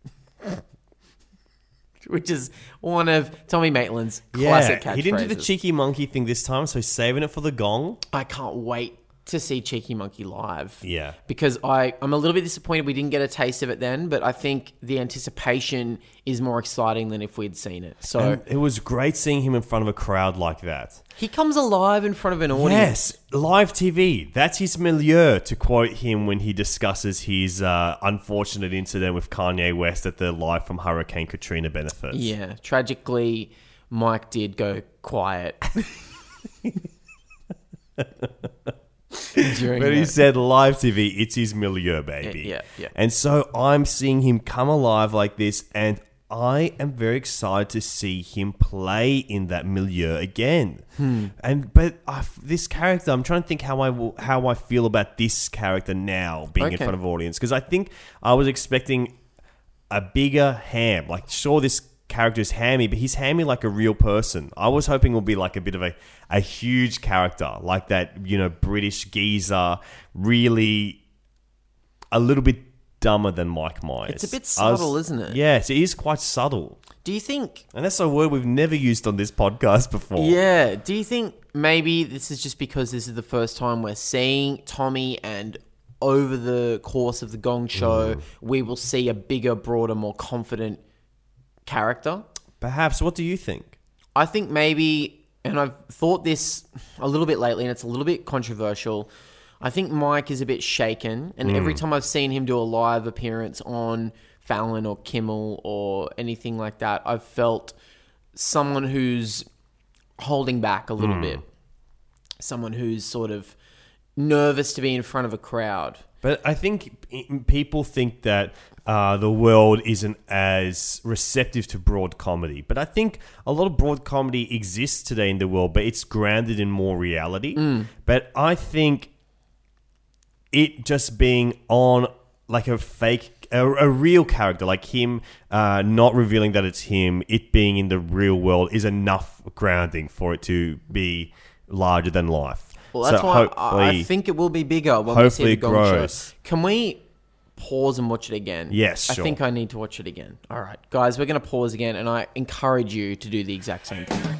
Which is one of Tommy Maitland's classic catchphrases. He didn't do the cheeky monkey thing this time, so he's saving it for the gong. I can't wait to see Cheeky Monkey live. Yeah. Because I'm a little bit disappointed we didn't get a taste of it then, but I think the anticipation is more exciting than if we'd seen it. So And it was great seeing him in front of a crowd like that. he comes alive in front of an audience. Yes, live TV. That's his milieu, to quote him when he discusses his unfortunate incident with Kanye West at the Live from Hurricane Katrina benefits. Yeah. Tragically, Mike did go quiet. But he said live TV, it's his milieu, baby. Yeah. And so I'm seeing him come alive like this, and I am very excited to see him play in that milieu again. But this character, I'm trying to think how I feel about this character now being in Okay. front of an audience, because I think I was expecting a bigger ham. Like, sure, this character is hammy, but he's hammy like a real person. I was hoping it would be like a bit of a huge character, like that, British geezer, really a little bit dumber than Mike Myers. It's a bit subtle, isn't it? Yes, it is quite subtle. Do you think... And that's a word we've never used on this podcast before. Yeah. Do you think maybe this is just because this is the first time we're seeing Tommy, and over the course of the Gong Show, we will see a bigger, broader, more confident character? Perhaps. What do you think? I think maybe, and I've thought this a little bit lately, and it's a little bit controversial. I think Mike is a bit shaken, and every time I've seen him do a live appearance on Fallon or Kimmel or anything like that, I've felt someone who's holding back a little bit. Someone who's sort of nervous to be in front of a crowd. But I think people think that the world isn't as receptive to broad comedy. But I think a lot of broad comedy exists today in the world, but it's grounded in more reality. But I think it just being on like a fake, a real character, like him not revealing that it's him, it being in the real world is enough grounding for it to be larger than life. Well, that's why I think it will be bigger when we see the Gong Show. Can we pause and watch it again? Yes, sure. I think I need to watch it again. All right, guys, we're going to pause again, and I encourage you to do the exact same thing.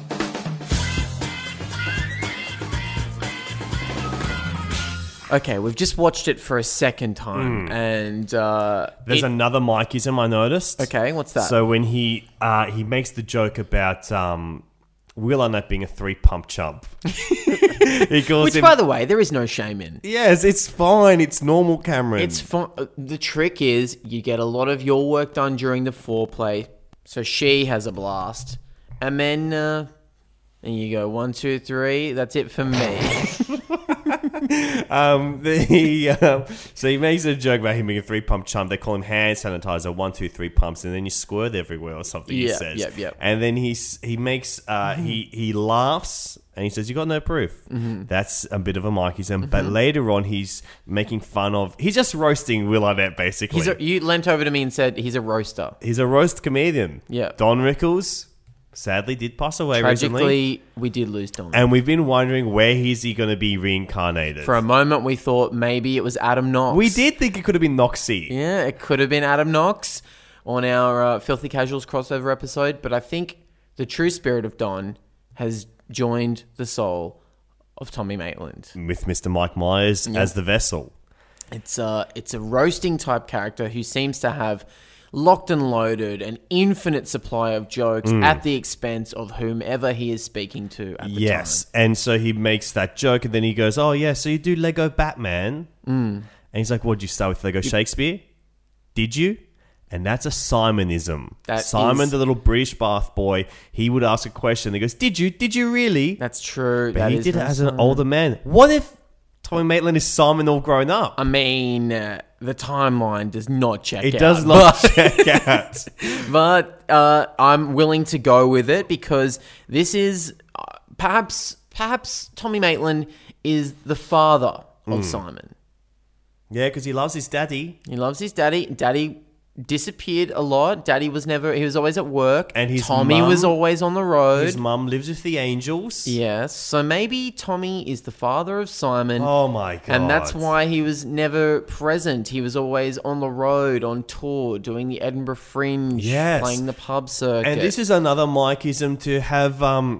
Okay, we've just watched it for a second time, and there's another Mikeism I noticed. Okay, what's that? So when he makes the joke about Will Arnett being a 3-pump chump, he calls which, him, by the way, there is no shame in. Yes, it's fine. It's normal, Cameron. It's fine. The trick is you get a lot of your work done during the foreplay, so she has a blast, and then and you go 1, 2, 3. That's it for me. So he makes a joke about him being a 3-pump chump. They call him hand sanitizer, 1, 2, 3 pumps, and then you squirt everywhere or something. He says, and then he makes he laughs and he says, "You got no proof." That's a bit of a Mikeism. But later on, he's making fun of. He's just roasting Will Arnett, basically. You leant over to me and said he's a roaster. He's a roast comedian. Yeah, Don Rickles sadly did pass away recently. Tragically, we did lose Don. And we've been wondering where is he going to be reincarnated. For a moment, we thought maybe it was Adam Knox. We did think it could have been Noxie. Yeah, it could have been Adam Knox on our Filthy Casuals crossover episode. But I think the true spirit of Don has joined the soul of Tommy Maitland. With Mr. Mike Myers as the vessel. It's a roasting type character who seems to have locked and loaded an infinite supply of jokes at the expense of whomever he is speaking to at the time. And so he makes that joke and then he goes, "Oh yeah, so you do Lego Batman?" And he's like, "What, did you start with Lego Shakespeare? Did you?" And that's a Simonism. Simon, the little British bath boy, he would ask a question and he goes, "Did you really?" That's true. But he did it as an older man. What if Tommy Maitland is Simon all grown up? I mean, the timeline does not check out. It does not check out. But I'm willing to go with it because this is perhaps Tommy Maitland is the father of Simon. Yeah, because he loves his daddy. He loves his daddy. Daddy disappeared a lot. Daddy was he was always at work. And his Tommy was always on the road. His mum lives with the angels. Yes. So maybe Tommy is the father of Simon. Oh my God. And that's why he was never present. He was always on the road, on tour, doing the Edinburgh Fringe, playing the pub circuit. And this is another Mikeism to have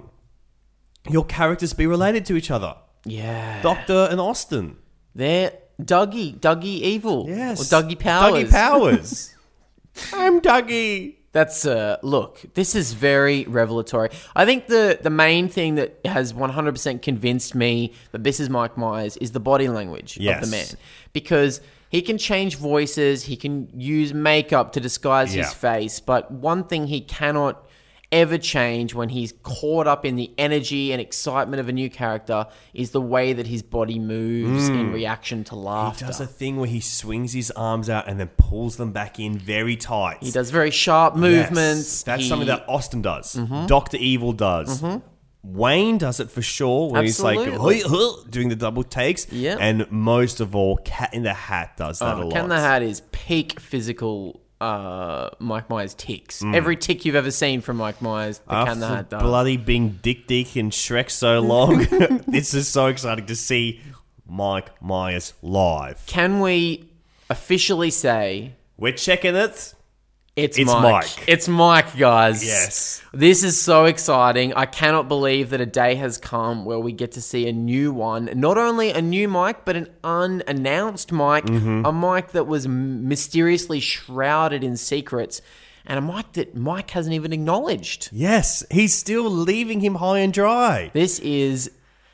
your characters be related to each other. Yeah. Doctor and Austin. They're Dougie Evil. Yes. Or Dougie Powers. Dougie Powers. I'm Dougie. That's look, this is very revelatory. I think the main thing that has 100% convinced me that this is Mike Myers is the body language of the man. Because he can change voices, he can use makeup to disguise his face, but one thing he cannot ever change when he's caught up in the energy and excitement of a new character is the way that his body moves in reaction to laughter. He does a thing where he swings his arms out and then pulls them back in very tight. He does very sharp movements. Yes, that's something that Austin does. Dr. Evil does. Wayne does it for sure when he's like doing the double takes. Yeah. And most of all, Cat in the Hat does that a lot. Cat in the Hat is peak physical Mike Myers ticks. Every tick you've ever seen from Mike Myers, the Cat in the Hat does. Bloody being Dick in Shrek so long. This is so exciting to see Mike Myers live. Can we officially say we're checking it? It's It's Mike. Mike. It's Mike, guys. Yes. This is so exciting. I cannot believe that a day has come where we get to see a new one. Not only a new Mike, but an unannounced Mike. Mm-hmm. A Mike that was mysteriously shrouded in secrets. And a Mike that Mike hasn't even acknowledged. Yes, he's still leaving him high and dry. This is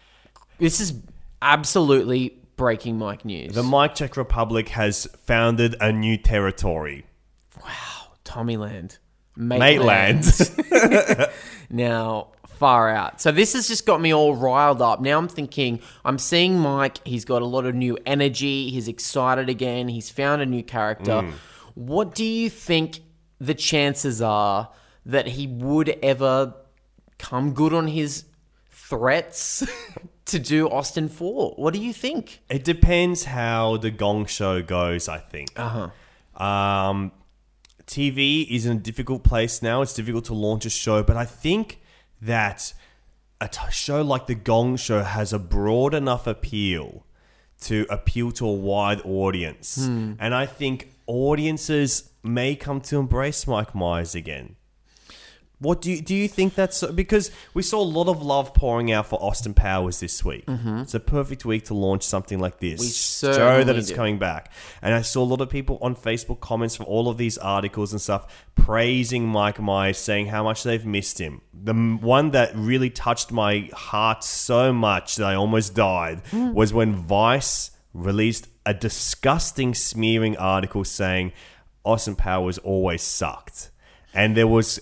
absolutely breaking Mike news. The Mike Czech Republic has founded a new territory. Tommyland. Mateland. Now, far out. So this has just got me all riled up. Now I'm thinking, I'm seeing Mike. He's got a lot of new energy. He's excited again. He's found a new character. What do you think the chances are that he would ever come good on his threats to do Austin 4? What do you think? It depends how the Gong Show goes, I think. TV is in a difficult place now. It's difficult to launch a show, but I think that a show like the Gong Show has a broad enough appeal to appeal to a wide audience. And I think audiences may come to embrace Mike Myers again. What do you think that's... Because we saw a lot of love pouring out for Austin Powers this week. It's a perfect week to launch something like this. We Show that certainly it's do. coming back. And I saw a lot of people on Facebook comments from all of these articles and stuff praising Mike Myers, saying how much they've missed him. The one that really touched my heart so much that I almost died was when Vice released a disgusting smearing article saying Austin Powers always sucked. And there was...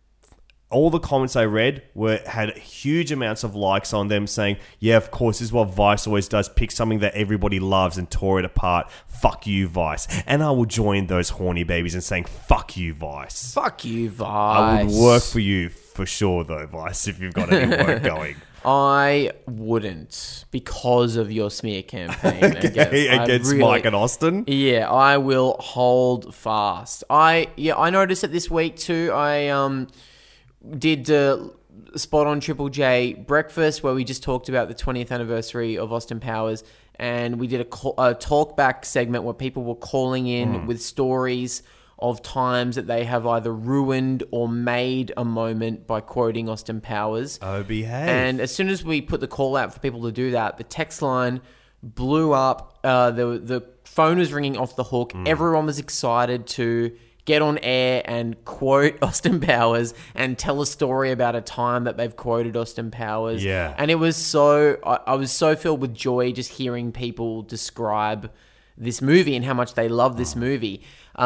all the comments I read had huge amounts of likes on them saying, yeah, of course, this is what Vice always does. Pick something that everybody loves and tore it apart. Fuck you, Vice. And I will join those horny babies in saying, fuck you, Vice. Fuck you, Vice. I would work for you for sure, though, Vice, if you've got any work going. I wouldn't because of your smear campaign Against Mike and Austin? Yeah, I will hold fast. I noticed it this week too. I did spot on Triple J Breakfast where we just talked about the 20th anniversary of Austin Powers, and we did a talk back segment where people were calling in with stories of times that they have either ruined or made a moment by quoting Austin Powers. Oh, behave. And as soon as we put the call out for people to do that, the text line blew up. The phone was ringing off the hook. Everyone was excited to get on air and quote Austin Powers and tell a story about a time that they've quoted Austin Powers. Yeah. And it was so... I was so filled with joy just hearing people describe this movie and how much they love this movie.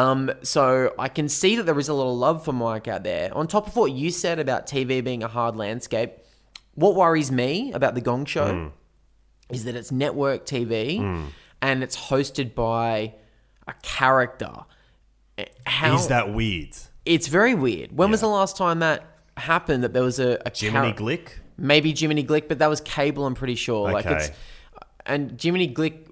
So I can see that there is a lot of love for Mike out there. On top of what you said about TV being a hard landscape, what worries me about The Gong Show is that it's network TV and it's hosted by a character. Is that weird? It's very weird. When was the last time that happened, that there was a Jiminy Glick? Maybe Jiminy Glick, but that was cable, I'm pretty sure. Okay. And Jiminy Glick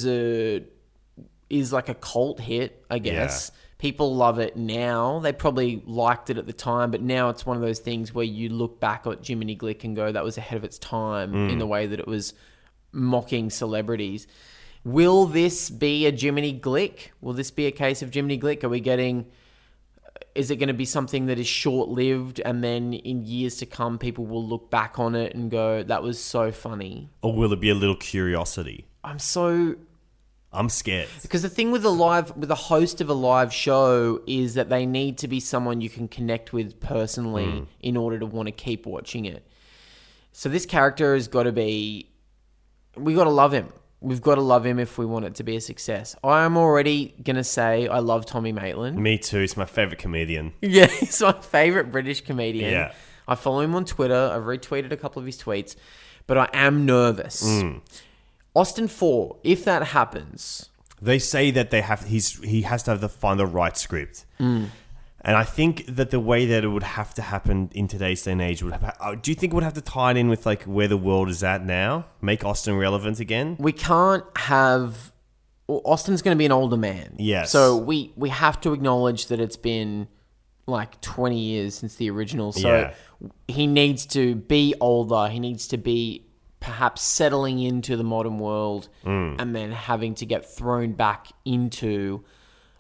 is like a cult hit, I guess. Yeah. People love it now. They probably liked it at the time, but now it's one of those things where you look back at Jiminy Glick and go, that was ahead of its time in the way that it was mocking celebrities. Will this be a Jiminy Glick? Will this be a case of Jiminy Glick? Is it going to be something that is short-lived and then in years to come people will look back on it and go, that was so funny? Or will it be a little curiosity? I'm scared. Because the thing with a host of a live show is that they need to be someone you can connect with personally in order to want to keep watching it. So this character has got to be... we got to love him. We've got to love him if we want it to be a success. I am already going to say I love Tommy Maitland. Me too. He's my favourite comedian. Yeah, he's my favourite British comedian. Yeah. I follow him on Twitter. I've retweeted a couple of his tweets. But I am nervous. Austin 4, if that happens... they say that he has to find the right script. And I think that the way that it would have to happen in today's day and age do you think it would have to tie it in with like where the world is at now? Make Austin relevant again? We can't have... Austin's going to be an older man. Yes. So we have to acknowledge that it's been like 20 years since the original. So he needs to be older. He needs to be perhaps settling into the modern world and then having to get thrown back into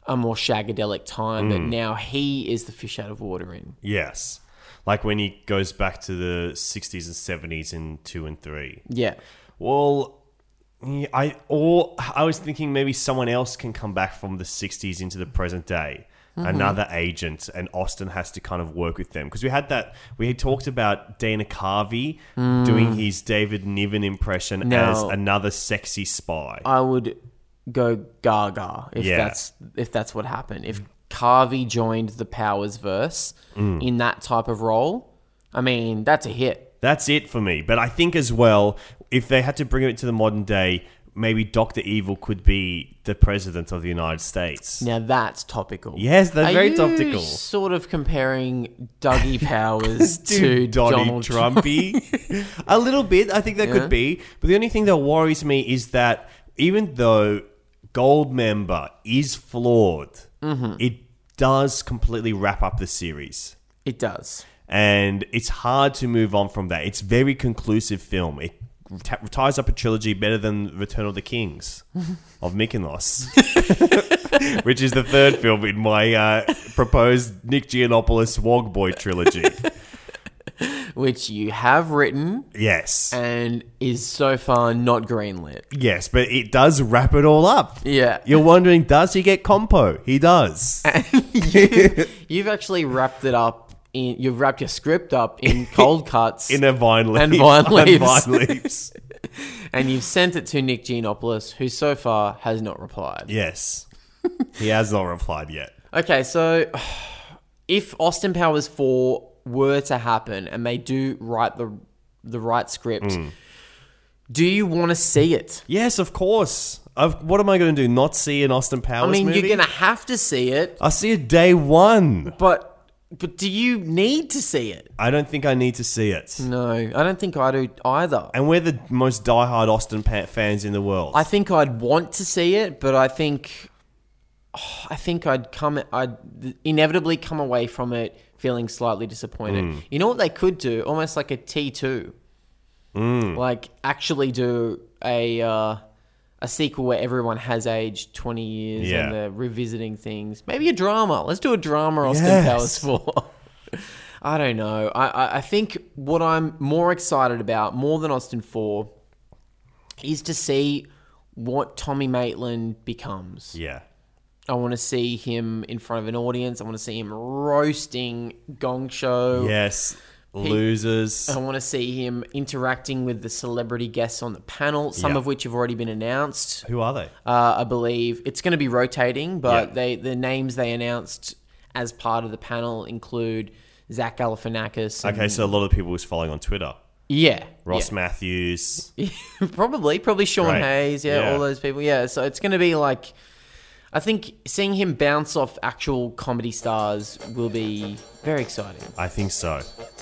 a more shagadelic time that now he is the fish out of water in. Yes. Like when he goes back to the 60s and 70s in 2 and 3. Yeah. Well, I was thinking maybe someone else can come back from the 60s into the present day. Another agent, and Austin has to kind of work with them. Because we had talked about Dana Carvey doing his David Niven impression as another sexy spy. I would go gaga if that's what happened. If Carvey joined the Powers verse in that type of role, I mean, that's a hit. That's it for me. But I think as well, if they had to bring it to the modern day, maybe Dr. Evil could be the president of the United States. Now that's topical. Yes, that's very topical. Are you sort of comparing Dougie Powers to Donald Trumpy? A little bit, I think that could be. But the only thing that worries me is that even though Goldmember is flawed, it does completely wrap up the series. It does. And it's hard to move on from that. It's a very conclusive film. It ties up a trilogy better than Return of the Kings of Mykonos, which is the third film in my proposed Nick Giannopoulos Wogboy trilogy. Which you have written. Yes. And is so far not greenlit. Yes, but it does wrap it all up. Yeah. You're wondering, does he get compo? He does. You've actually wrapped it up. You've wrapped your script up in cold cuts. In a vine leaf. And vine leaves. And vine leaves. And you've sent it to Nick Giannopoulos, who so far has not replied. Yes. He has not replied yet. Okay, so if Austin Powers 4 were to happen and they do write the right script, do you want to see it? Yes, of course. What am I going to do? Not see an Austin Powers movie? You're going to have to see it. I'll see it day one. But do you need to see it? I don't think I need to see it. No, I don't think I do either. And we're the most diehard Austin fans in the world. I think I'd want to see it, but I think I'd inevitably come away from it feeling slightly disappointed. You know what they could do? Almost like a T2. Like actually do a sequel where everyone has aged 20 years and they're revisiting things. Maybe a drama. Let's do a drama Austin Powers 4. I don't know. I think what I'm more excited about, more than Austin 4, is to see what Tommy Maitland becomes. Yeah. I want to see him in front of an audience. I want to see him roasting Gong Show. Yes. Losers. I want to see him interacting with the celebrity guests on the panel, some of which have already been announced. Who are they? I believe it's going to be rotating, but the names they announced as part of the panel include Zach Galifianakis. Okay, so a lot of people was following on Twitter. Yeah. Ross Matthews. Probably Sean Great. Hayes. Yeah, all those people. Yeah, so it's going to be like... I think seeing him bounce off actual comedy stars will be very exciting. I think so.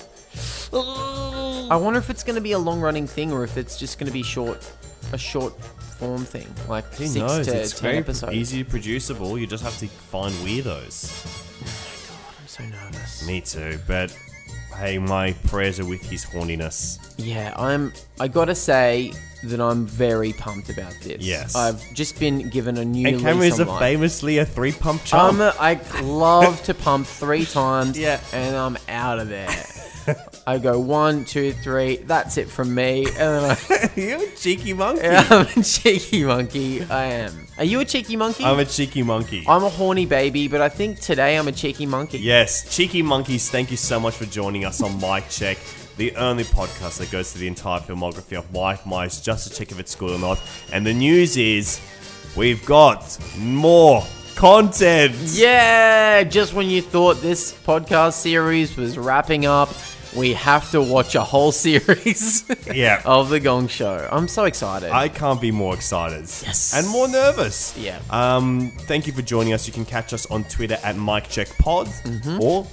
I wonder if it's going to be a long-running thing or if it's just going to be a short form thing, like Who 6 knows? to It's 10 very episodes. easy producible. You just have to find weirdos. I'm so nervous. Me too, but hey, my prayers are with his horniness. Yeah, I gotta say that I'm very pumped about this. Yes. I've just been given a new And Cameron is lease on life. famously a 3-pump chump. I love to pump 3 times Yeah. and I'm out of there. I go 1, 2, 3. That's it from me. And then You're a cheeky monkey. I'm a cheeky monkey. I am. Are you a cheeky monkey? I'm a cheeky monkey. I'm a horny baby, but I think today I'm a cheeky monkey. Yes, cheeky monkeys, thank you so much for joining us on Mic Check, the only podcast that goes through the entire filmography of Mike Myers just to check if it's good or not. And the news is we've got more content. Yeah, just when you thought this podcast series was wrapping up, we have to watch a whole series Yeah. of The Gong Show. I'm so excited. I can't be more excited. Yes. And more nervous. Yeah. Thank you for joining us. You can catch us on Twitter at MicCheckPod or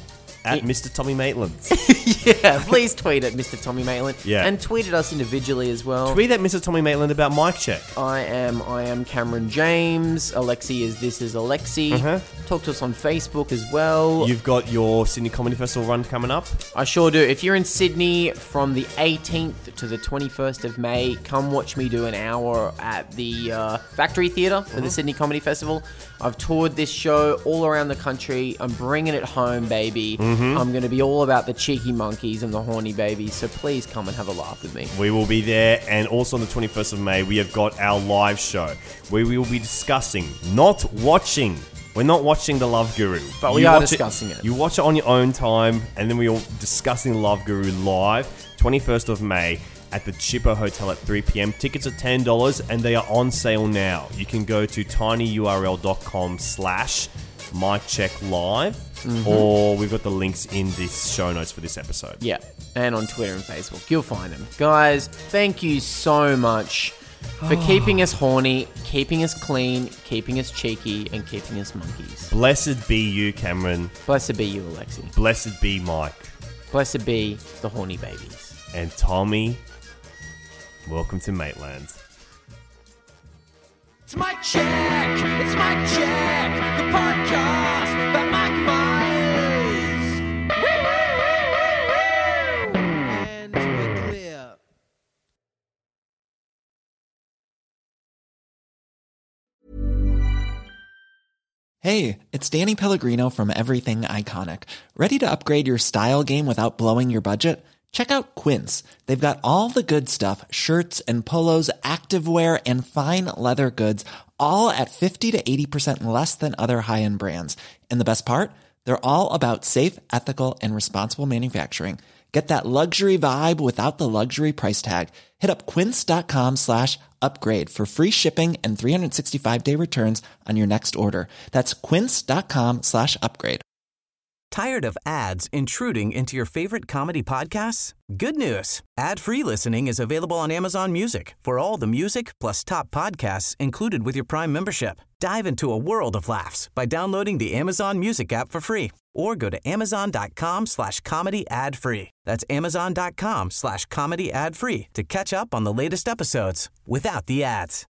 at Mr. Tommy Maitland. Yeah, please tweet at Mr. Tommy Maitland. Yeah. And tweet at us individually as well. Tweet at Mr. Tommy Maitland about Mic Check. I am Cameron James. Alexi is This Is Alexi. Talk to us on Facebook as well. You've got your Sydney Comedy Festival run coming up. I sure do. If you're in Sydney from the 18th to the 21st of May, come watch me do an hour at the Factory Theatre for the Sydney Comedy Festival. I've toured this show all around the country. I'm bringing it home, baby. I'm going to be all about the cheeky monkeys and the horny babies, so please come and have a laugh with me. We will be there, and also on the 21st of May, we have got our live show where we will be discussing, not watching. We're not watching The Love Guru. But we are discussing it. You watch it on your own time, and then we're all discussing The Love Guru live, 21st of May, at the Chippo Hotel at 3 p.m. Tickets are $10, and they are on sale now. You can go to tinyurl.com/MicCheckLive, or we've got the links in this show notes for this episode. Yeah, and on Twitter and Facebook. You'll find them. Guys, thank you so much for keeping us horny, keeping us clean, keeping us cheeky, and keeping us monkeys. Blessed be you, Cameron. Blessed be you, Alexi. Blessed be Mike. Blessed be the horny babies. And Tommy, welcome to Maitland. It's Mic Check, the podcast by Mike Myers. And we're clear. Hey, it's Danny Pellegrino from Everything Iconic. Ready to upgrade your style game without blowing your budget? Check out Quince. They've got all the good stuff, shirts and polos, activewear, and fine leather goods, all at 50 to 80% less than other high-end brands. And the best part? They're all about safe, ethical, and responsible manufacturing. Get that luxury vibe without the luxury price tag. Hit up quince.com/upgrade for free shipping and 365-day returns on your next order. That's quince.com/upgrade. Tired of ads intruding into your favorite comedy podcasts? Good news. Ad-free listening is available on Amazon Music for all the music plus top podcasts included with your Prime membership. Dive into a world of laughs by downloading the Amazon Music app for free or go to amazon.com/comedy ad-free. That's amazon.com/comedy ad-free to catch up on the latest episodes without the ads.